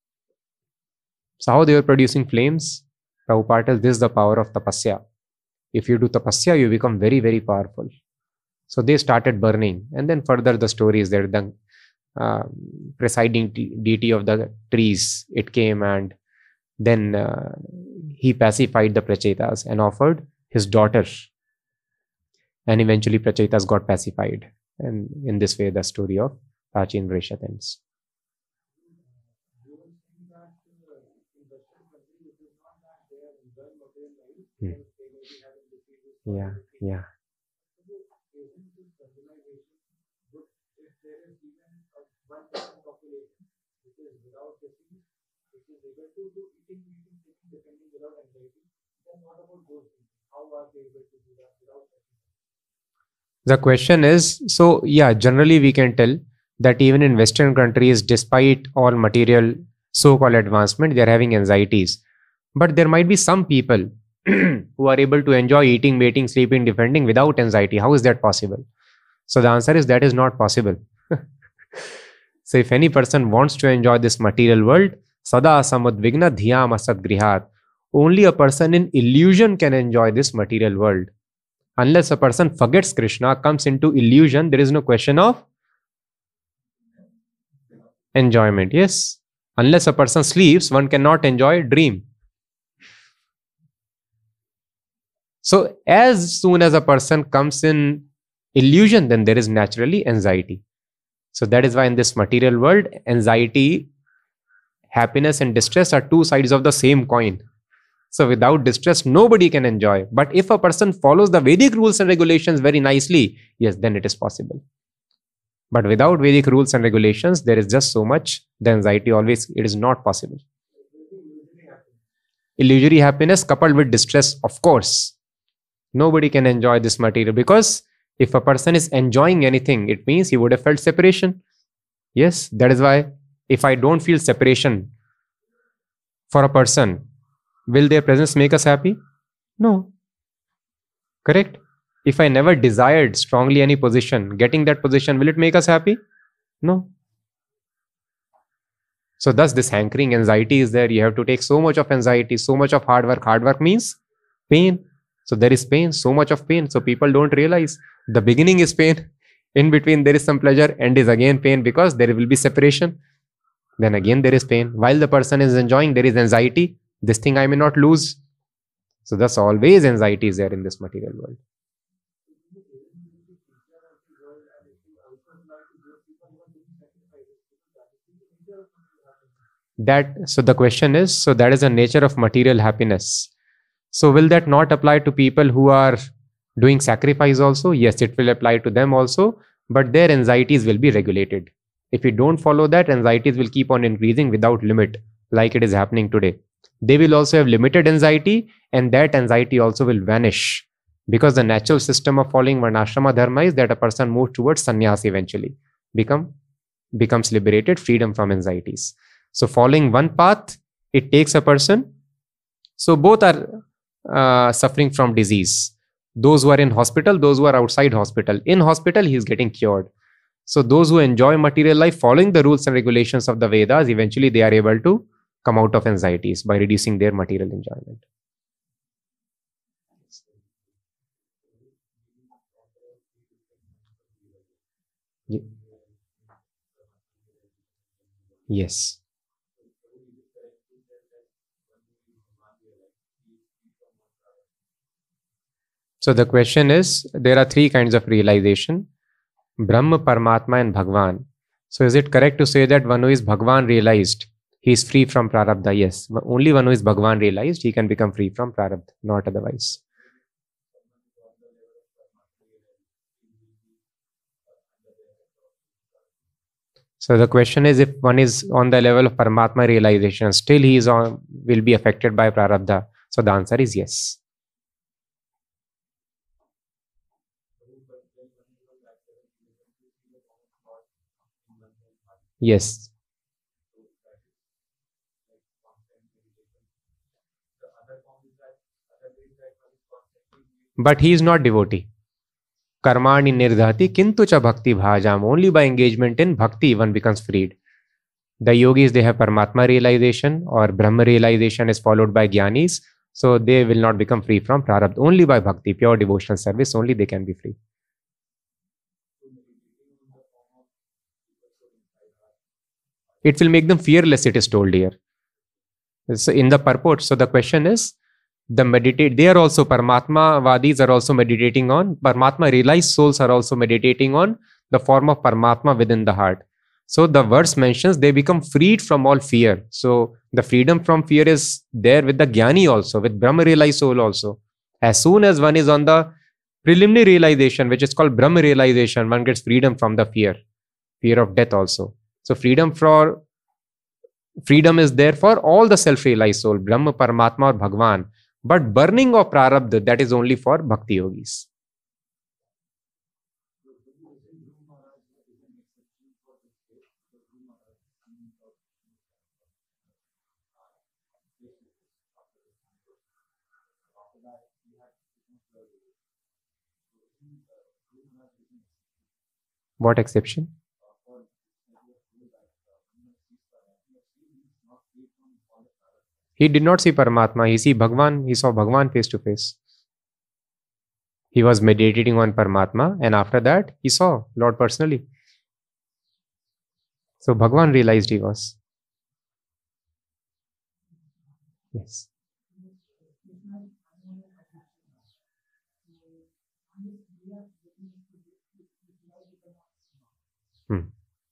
So how they were producing flames? Prabhupada tells this is the power of tapasya. If you do tapasya, you become very, very powerful. So they started burning. And then further the story is there. The presiding deity of the trees, it came, and then he pacified the Prachetas and offered his daughter. And eventually Prachetas got pacified. And in this way, the story of Prachin Vrishat ends. Yeah, yeah. The question is, so yeah, generally we can tell that even in Western countries, despite all material so-called advancement, they are having anxieties. But there might be some people who are able to enjoy eating, mating, sleeping, defending without anxiety. How is that possible? So the answer is that is not possible. So if any person wants to enjoy this material world, sada samudvigna dhyam asad grihat. Only a person in illusion can enjoy this material world. Unless a person forgets Krishna, comes into illusion, there is no question of enjoyment. Yes. Unless a person sleeps, one cannot enjoy dream. So as soon as a person comes in illusion, then there is naturally anxiety. So that is why in this material world, anxiety, happiness and distress are two sides of the same coin. So without distress, nobody can enjoy. But if a person follows the Vedic rules and regulations very nicely, yes, then it is possible. But without Vedic rules and regulations, there is just so much, the anxiety always, it is not possible. Illusory happiness coupled with distress, of course. Nobody can enjoy this material, because if a person is enjoying anything, it means he would have felt separation. Yes, that is why if I don't feel separation for a person, will their presence make us happy? No. Correct? If I never desired strongly any position, getting that position, will it make us happy? No. So thus this hankering anxiety is there. You have to take so much of anxiety, so much of hard work. Hard work means pain. So there is pain, so much of pain. So people don't realize the beginning is pain. In between there is some pleasure, end is again pain, because there will be separation. Then again there is pain. While the person is enjoying, there is anxiety. This thing I may not lose. So thus always anxiety is there in this material world. So the question is, so that is the nature of material happiness. So will that not apply to people who are doing sacrifice also? Yes, it will apply to them also, but their anxieties will be regulated. If we don't follow that, anxieties will keep on increasing without limit, like it is happening today. They will also have limited anxiety, and that anxiety also will vanish, because the natural system of following Varnashrama dharma is that a person moves towards sannyas eventually, becomes liberated, freedom from anxieties. So following one path, it takes a person. So both are suffering from disease. Those who are in hospital, those who are outside hospital. In hospital, he is getting cured. So those who enjoy material life, following the rules and regulations of the Vedas, eventually they are able to come out of anxieties by reducing their material enjoyment. Yes. So the question is, there are three kinds of realization: Brahma, Paramatma, and Bhagwan. So is it correct to say that one who is Bhagwan realized, he is free from Prarabdha? Yes. Only one who is Bhagwan realized, he can become free from Prarabdha, not otherwise. So the question is, if one is on the level of Paramatma realization, still he is on, will be affected by Prarabdha. So the answer is yes. Yes. But he is not devotee. Karmani nirdhati kintu cha bhakti bhajam. Only by engagement in bhakti one becomes freed. The yogis, they have Paramatma realization or Brahma realization is followed by Jnanis. So they will not become free from Prarabdha. Only by bhakti, pure devotional service, only they can be free. It will make them fearless, it is told here. So in the purport, so the question is, they are also Paramatma Vadis are also meditating on, Paramatma realized souls are also meditating on the form of Paramatma within the heart. So the verse mentions they become freed from all fear. So the freedom from fear is there with the Jnani also, with Brahma realized soul also. As soon as one is on the preliminary realization, which is called Brahma realization, one gets freedom from the fear of death also. So freedom is there for all the self-realized soul, Brahma, Paramatma or Bhagwan. But burning of Prarabdha, that is only for Bhakti Yogis. What exception? He did not see Paramatma, he saw Bhagwan face to face. He was meditating on Paramatma, and after that, he saw Lord personally. So Bhagwan realized he was. Yes. Hmm.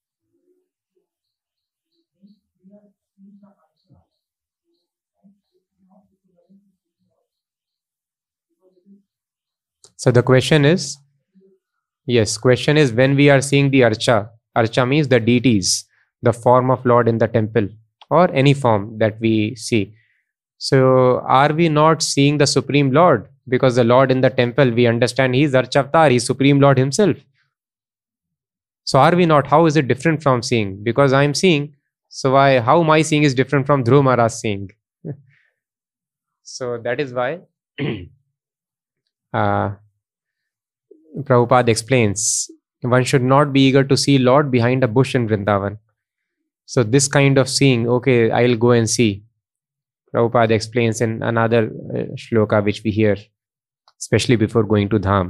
So the question is, yes, question is when we are seeing the Archa means the deities, the form of Lord in the temple, or any form that we see. So are we not seeing the Supreme Lord? Because the Lord in the temple, we understand he is Archavtar, he is Supreme Lord himself. So are we not? How is it different from seeing? Because I am seeing. So how my seeing is different from Dhruv Maharaj seeing? So that is why uh, Prabhupada explains one should not be eager to see Lord behind a bush in Vrindavan. So this kind of seeing, okay, I'll go and see. Prabhupada explains in another shloka which we hear, especially before going to Dham.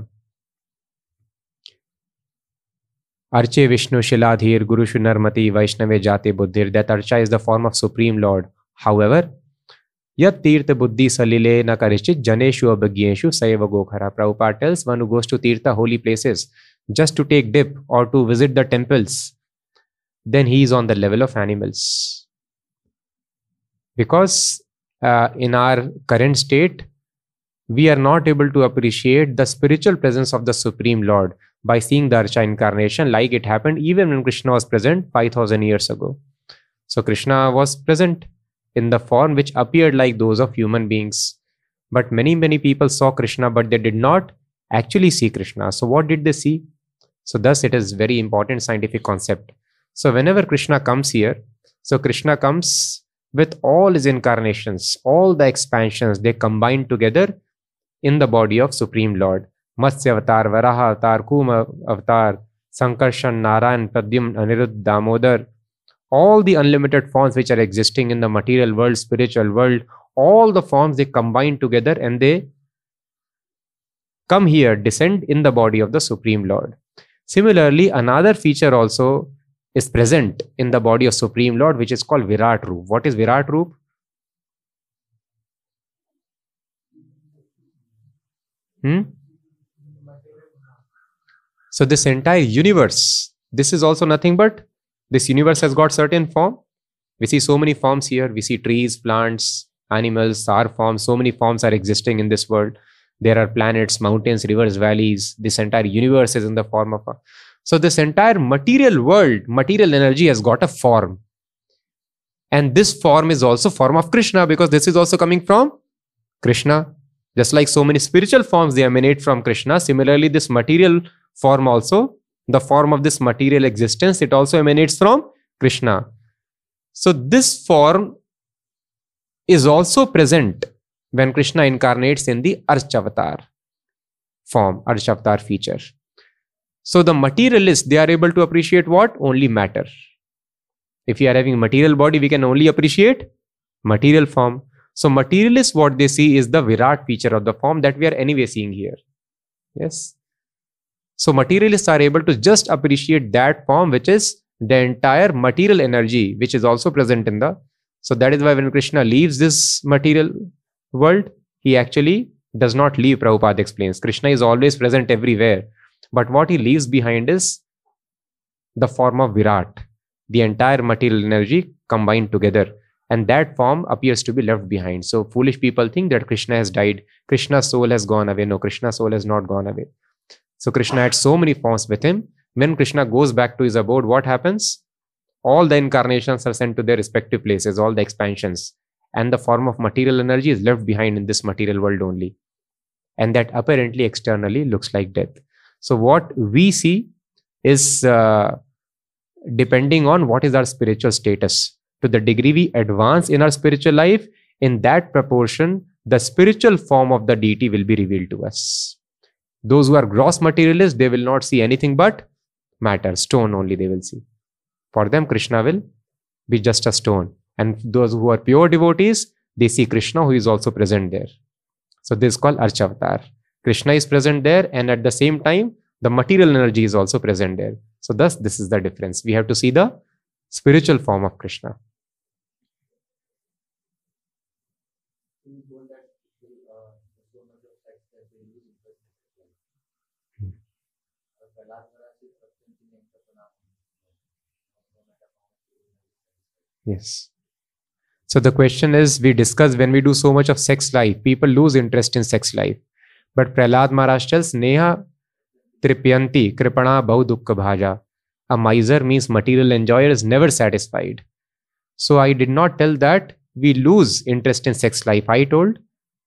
Arche Vishnu Shiladhir Guru Shunarmati Vaishnave Jate Buddhir. That Archa is the form of Supreme Lord. However, Yat Tirtha Buddhi Salile Nakarishit Janeshu Abhagyeshu Saiva Gokhara. Prabhupada tells one who goes to Tirtha, holy places, just to take dip or to visit the temples, then he is on the level of animals. Because in our current state, we are not able to appreciate the spiritual presence of the Supreme Lord by seeing the Archa incarnation like it happened even when Krishna was present 5,000 years ago. So Krishna was present in the form which appeared like those of human beings. But many people saw Krishna, but they did not actually see Krishna. So what did they see? So thus it is very important scientific concept. So whenever Krishna comes here, so Krishna comes with all his incarnations, all the expansions, they combine together in the body of Supreme Lord. Matsya Avatar, Varaha Avatar, Kuma Avatar, Sankarshan, Narayan, Pradyumna, Aniruddha, Damodar, all the unlimited forms which are existing in the material world, spiritual world, all the forms they combine together and they come here, descend in the body of the Supreme Lord. Similarly, another feature also is present in the body of Supreme Lord, which is called Virat Roop. What is Virat Roop? So this entire universe, this is also nothing but this universe has got certain form. We see so many forms here. We see trees, plants, animals, our forms. So many forms are existing in this world. There are planets, mountains, rivers, valleys. This entire universe is in the form of a. So this entire material world, material energy has got a form. And this form is also form of Krishna, because this is also coming from Krishna. Just like so many spiritual forms, they emanate from Krishna. Similarly, this material form also, the form of this material existence, it also emanates from Krishna. So this form is also present when Krishna incarnates in the Archavatar form, Archavatar feature. So the materialists, they are able to appreciate what? Only matter. If you are having material body, we can only appreciate material form. So materialists, what they see is the Virat feature of the form that we are anyway seeing here. Yes. So materialists are able to just appreciate that form, which is the entire material energy, which is also present in the. So that is why when Krishna leaves this material world, he actually does not leave, Prabhupada explains. Krishna is always present everywhere. But what he leaves behind is the form of Virat, the entire material energy combined together. And that form appears to be left behind. So foolish people think that Krishna has died. Krishna's soul has gone away. No, Krishna's soul has not gone away. So Krishna had so many forms with him. When Krishna goes back to his abode, what happens? All the incarnations are sent to their respective places, all the expansions. And the form of material energy is left behind in this material world only. And that apparently externally looks like death. So what we see is depending on what is our spiritual status. To the degree we advance in our spiritual life, in that proportion, the spiritual form of the deity will be revealed to us. Those who are gross materialists, they will not see anything but matter, stone only they will see. For them, Krishna will be just a stone. And those who are pure devotees, they see Krishna who is also present there. So this is called Archavatar. Krishna is present there, and at the same time, the material energy is also present there. So thus, this is the difference. We have to see the spiritual form of Krishna. Yes. So the question is, we discuss when we do so much of sex life, people lose interest in sex life. But Prahlad Maharaj tells, Neha tripyanti kripana bahudukka bhaja. A miser means material enjoyer is never satisfied. So I did not tell that we lose interest in sex life. I told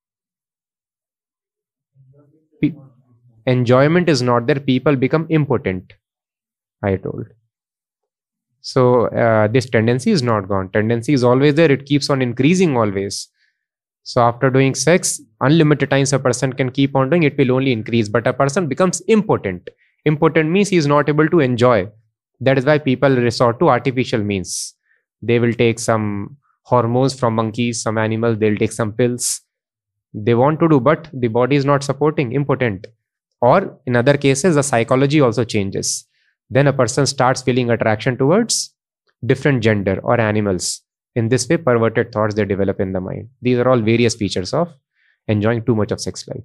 enjoyment is not there. People become impotent. I told. So this tendency is not gone. Tendency is always there. It keeps on increasing always. So after doing sex, unlimited times a person can keep on doing, it will only increase. But a person becomes impotent. Impotent means he is not able to enjoy. That is why people resort to artificial means. They will take some hormones from monkeys, some animals, they'll take some pills. They want to do, but the body is not supporting, impotent. Or in other cases, the psychology also changes. Then a person starts feeling attraction towards different gender or animals. In this way, perverted thoughts they develop in the mind. These are all various features of enjoying too much of sex life.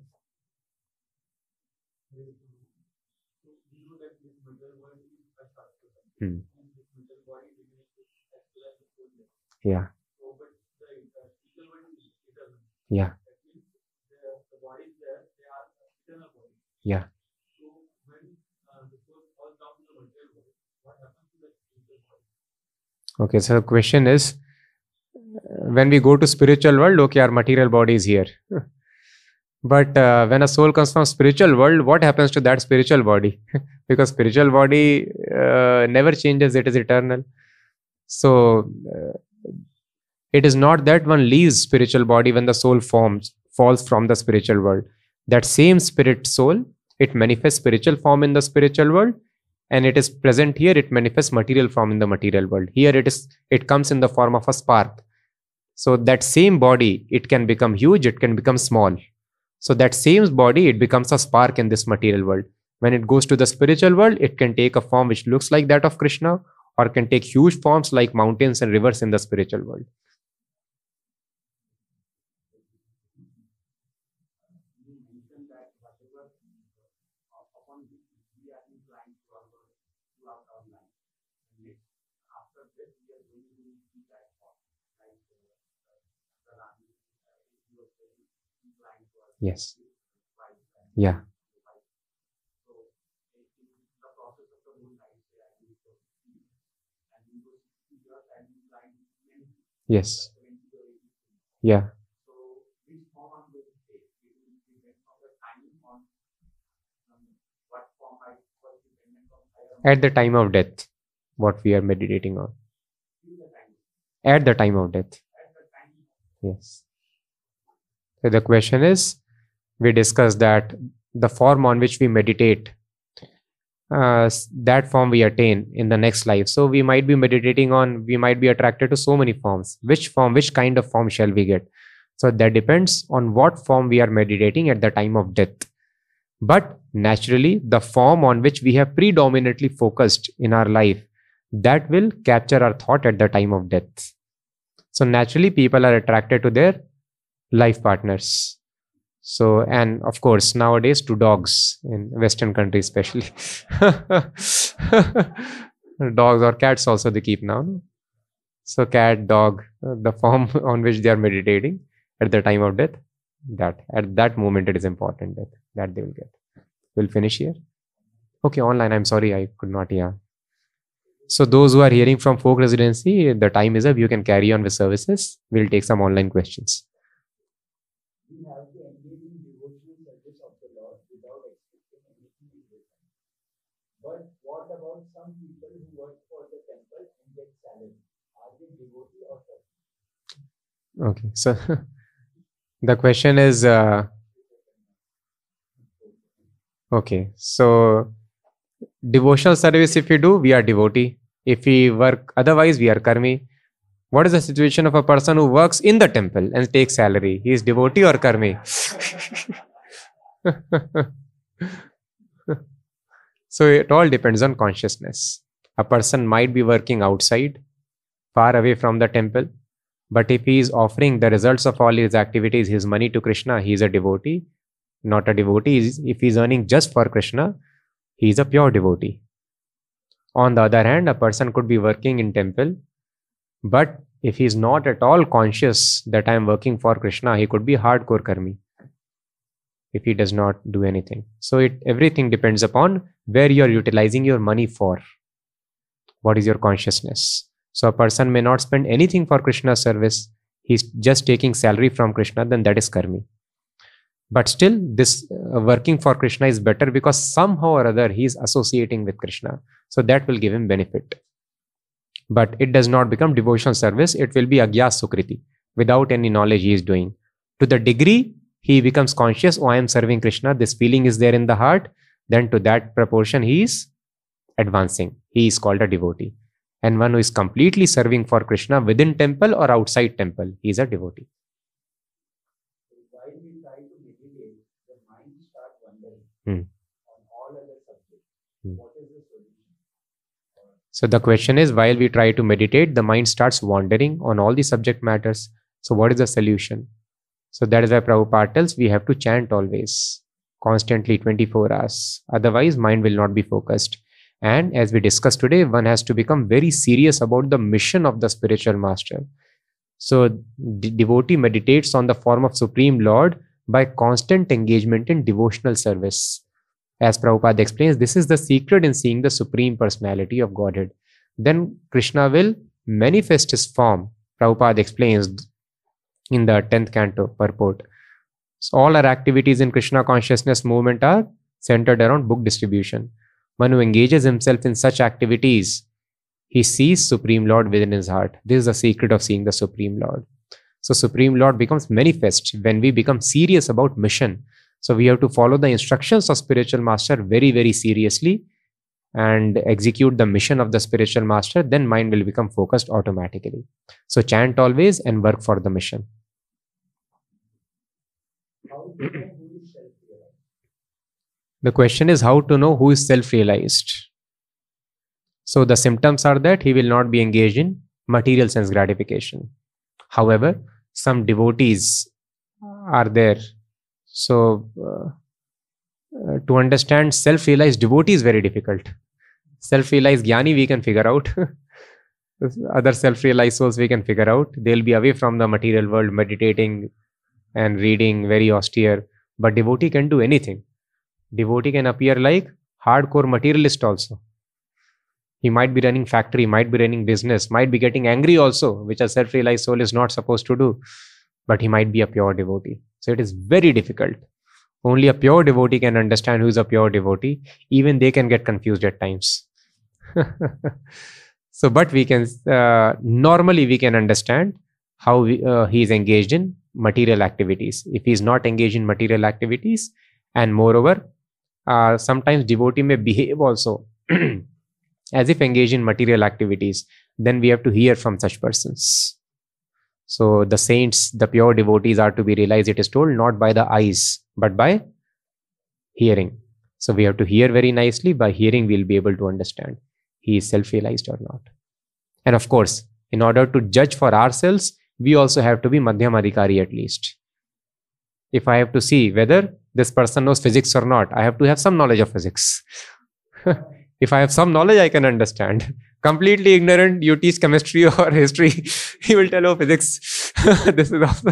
Hmm. Yeah. Yeah. Yeah. Okay, so the question is, when we go to spiritual world, okay, our material body is here. But when a soul comes from spiritual world, what happens to that spiritual body? Because spiritual body never changes, it is eternal. So it is not that one leaves spiritual body when the soul falls from the spiritual world. That same spirit soul, it manifests spiritual form in the spiritual world, and it is present here. It manifests material form in the material world. Here it comes in the form of a spark. So that same body, it can become huge, it can become small. So that same body, it becomes a spark in this material world. When it goes to the spiritual world, it can take a form which looks like that of Krishna, or can take huge forms like mountains and rivers in the spiritual world. Yes. Yeah. Yes. Yeah. At the time of death, what we are meditating on. At the time of death. Yes. So the question is, we discussed that the form on which we meditate, that form we attain in the next life. So we might be meditating on, we might be attracted to so many forms. Which form, which kind of form shall we get? So that depends on what form we are meditating at the time of death. But naturally, the form on which we have predominantly focused in our life, that will capture our thought at the time of death. So naturally, people are attracted to their life partners. So, and of course, nowadays to dogs in Western countries, especially. Dogs or cats also they keep now. No? So, cat, dog, the form on which they are meditating at the time of death, that at that moment it is important that they will get. We'll finish here. Okay, online. I'm sorry, I could not hear. So, those who are hearing from Folk Residency, the time is up. You can carry on with services. We'll take some online questions. Okay, so the question is okay, so devotional service, if we do, we are devotee. If we work otherwise, we are karmi. What is the situation of a person who works in the temple and takes salary? He is devotee or karmi? So it all depends on consciousness. A person might be working outside, far away from the temple, but if he is offering the results of all his activities, his money to Krishna, he is a devotee. Not a devotee. If he is earning just for Krishna, he is a pure devotee. On the other hand, a person could be working in temple, but if he is not at all conscious that I am working for Krishna, he could be hardcore karmi if he does not do anything. So everything depends upon where you are utilizing your money for. What is your consciousness? So a person may not spend anything for Krishna's service. He's just taking salary from Krishna, then that is karmi. But still, this working for Krishna is better because somehow or other he is associating with Krishna. So that will give him benefit. But it does not become devotional service. It will be agyas sukriti. Without any knowledge he is doing. To the degree he becomes conscious, oh, I am serving Krishna, this feeling is there in the heart, then to that proportion he is advancing. He is called a devotee. And one who is completely serving for Krishna within temple or outside temple, he is a devotee. While we try to meditate, the mind starts wandering on all other subjects. What is the solution? So the question is, while we try to meditate, the mind starts wandering on all the subject matters. So what is the solution? So that is why Prabhupada tells we have to chant always, constantly 24 hours. Otherwise, mind will not be focused. And as we discussed today, one has to become very serious about the mission of the spiritual master. So the devotee meditates on the form of Supreme Lord by constant engagement in devotional service. As Prabhupada explains, this is the secret in seeing the Supreme Personality of Godhead. Then Krishna will manifest his form. Prabhupada explains in the 10th canto purport. So all our activities in Krishna consciousness movement are centered around book distribution. One who engages himself in such activities, he sees Supreme Lord within his heart. This is the secret of seeing the Supreme Lord. So Supreme Lord becomes manifest when we become serious about mission. So we have to follow the instructions of spiritual master very, very seriously and execute the mission of the spiritual master. Then mind will become focused automatically. So chant always and work for the mission. The question is how to know who is self-realized. So the symptoms are that he will not be engaged in material sense gratification. However, some devotees are there. So To understand self-realized devotee is very difficult. Self-realized jnani we can figure out. Other self-realized souls we can figure out. They'll be away from the material world, meditating and reading, very austere. But devotee can do anything. Devotee can appear like hardcore materialist also. He might be running factory, might be running business, might be getting angry also, which a self-realized soul is not supposed to do. But he might be a pure devotee. So it is very difficult. Only a pure devotee can understand who is a pure devotee. Even they can get confused at times. So, but we can, normally we can understand how he is engaged in material activities. If he is not engaged in material activities, and moreover, sometimes devotee may behave also as if engaged in material activities, then we have to hear from such persons. So the saints, the pure devotees are to be realized, it is told, not by the eyes, but by hearing. So we have to hear very nicely. By hearing, we'll be able to understand he is self-realized or not. And of course, in order to judge for ourselves, we also have to be Madhyam Adhikari at least. If I have to see whether this person knows physics or not, I have to have some knowledge of physics. If I have some knowledge, I can understand. Completely ignorant, you teach chemistry or history, he will tell, oh, physics. This is also.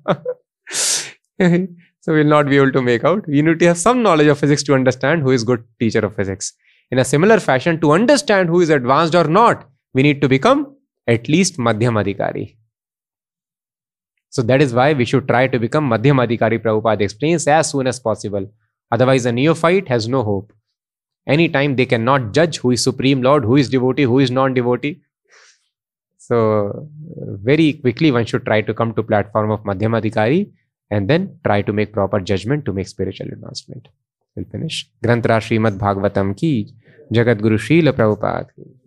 So we'll not be able to make out. We need to have some knowledge of physics to understand who is good teacher of physics. In a similar fashion, to understand who is advanced or not, we need to become at least Madhyam Adhikari. So that is why we should try to become Madhyam Adhikari, Prabhupada explains, as soon as possible. Otherwise, a neophyte has no hope. Anytime they cannot judge who is Supreme Lord, who is devotee, who is non-devotee. So very quickly one should try to come to platform of Madhyam Adhikari and then try to make proper judgment to make spiritual advancement. We'll finish. Granthra Srimad Bhagavatam ki Jagat Guru Srila Prabhupada ki.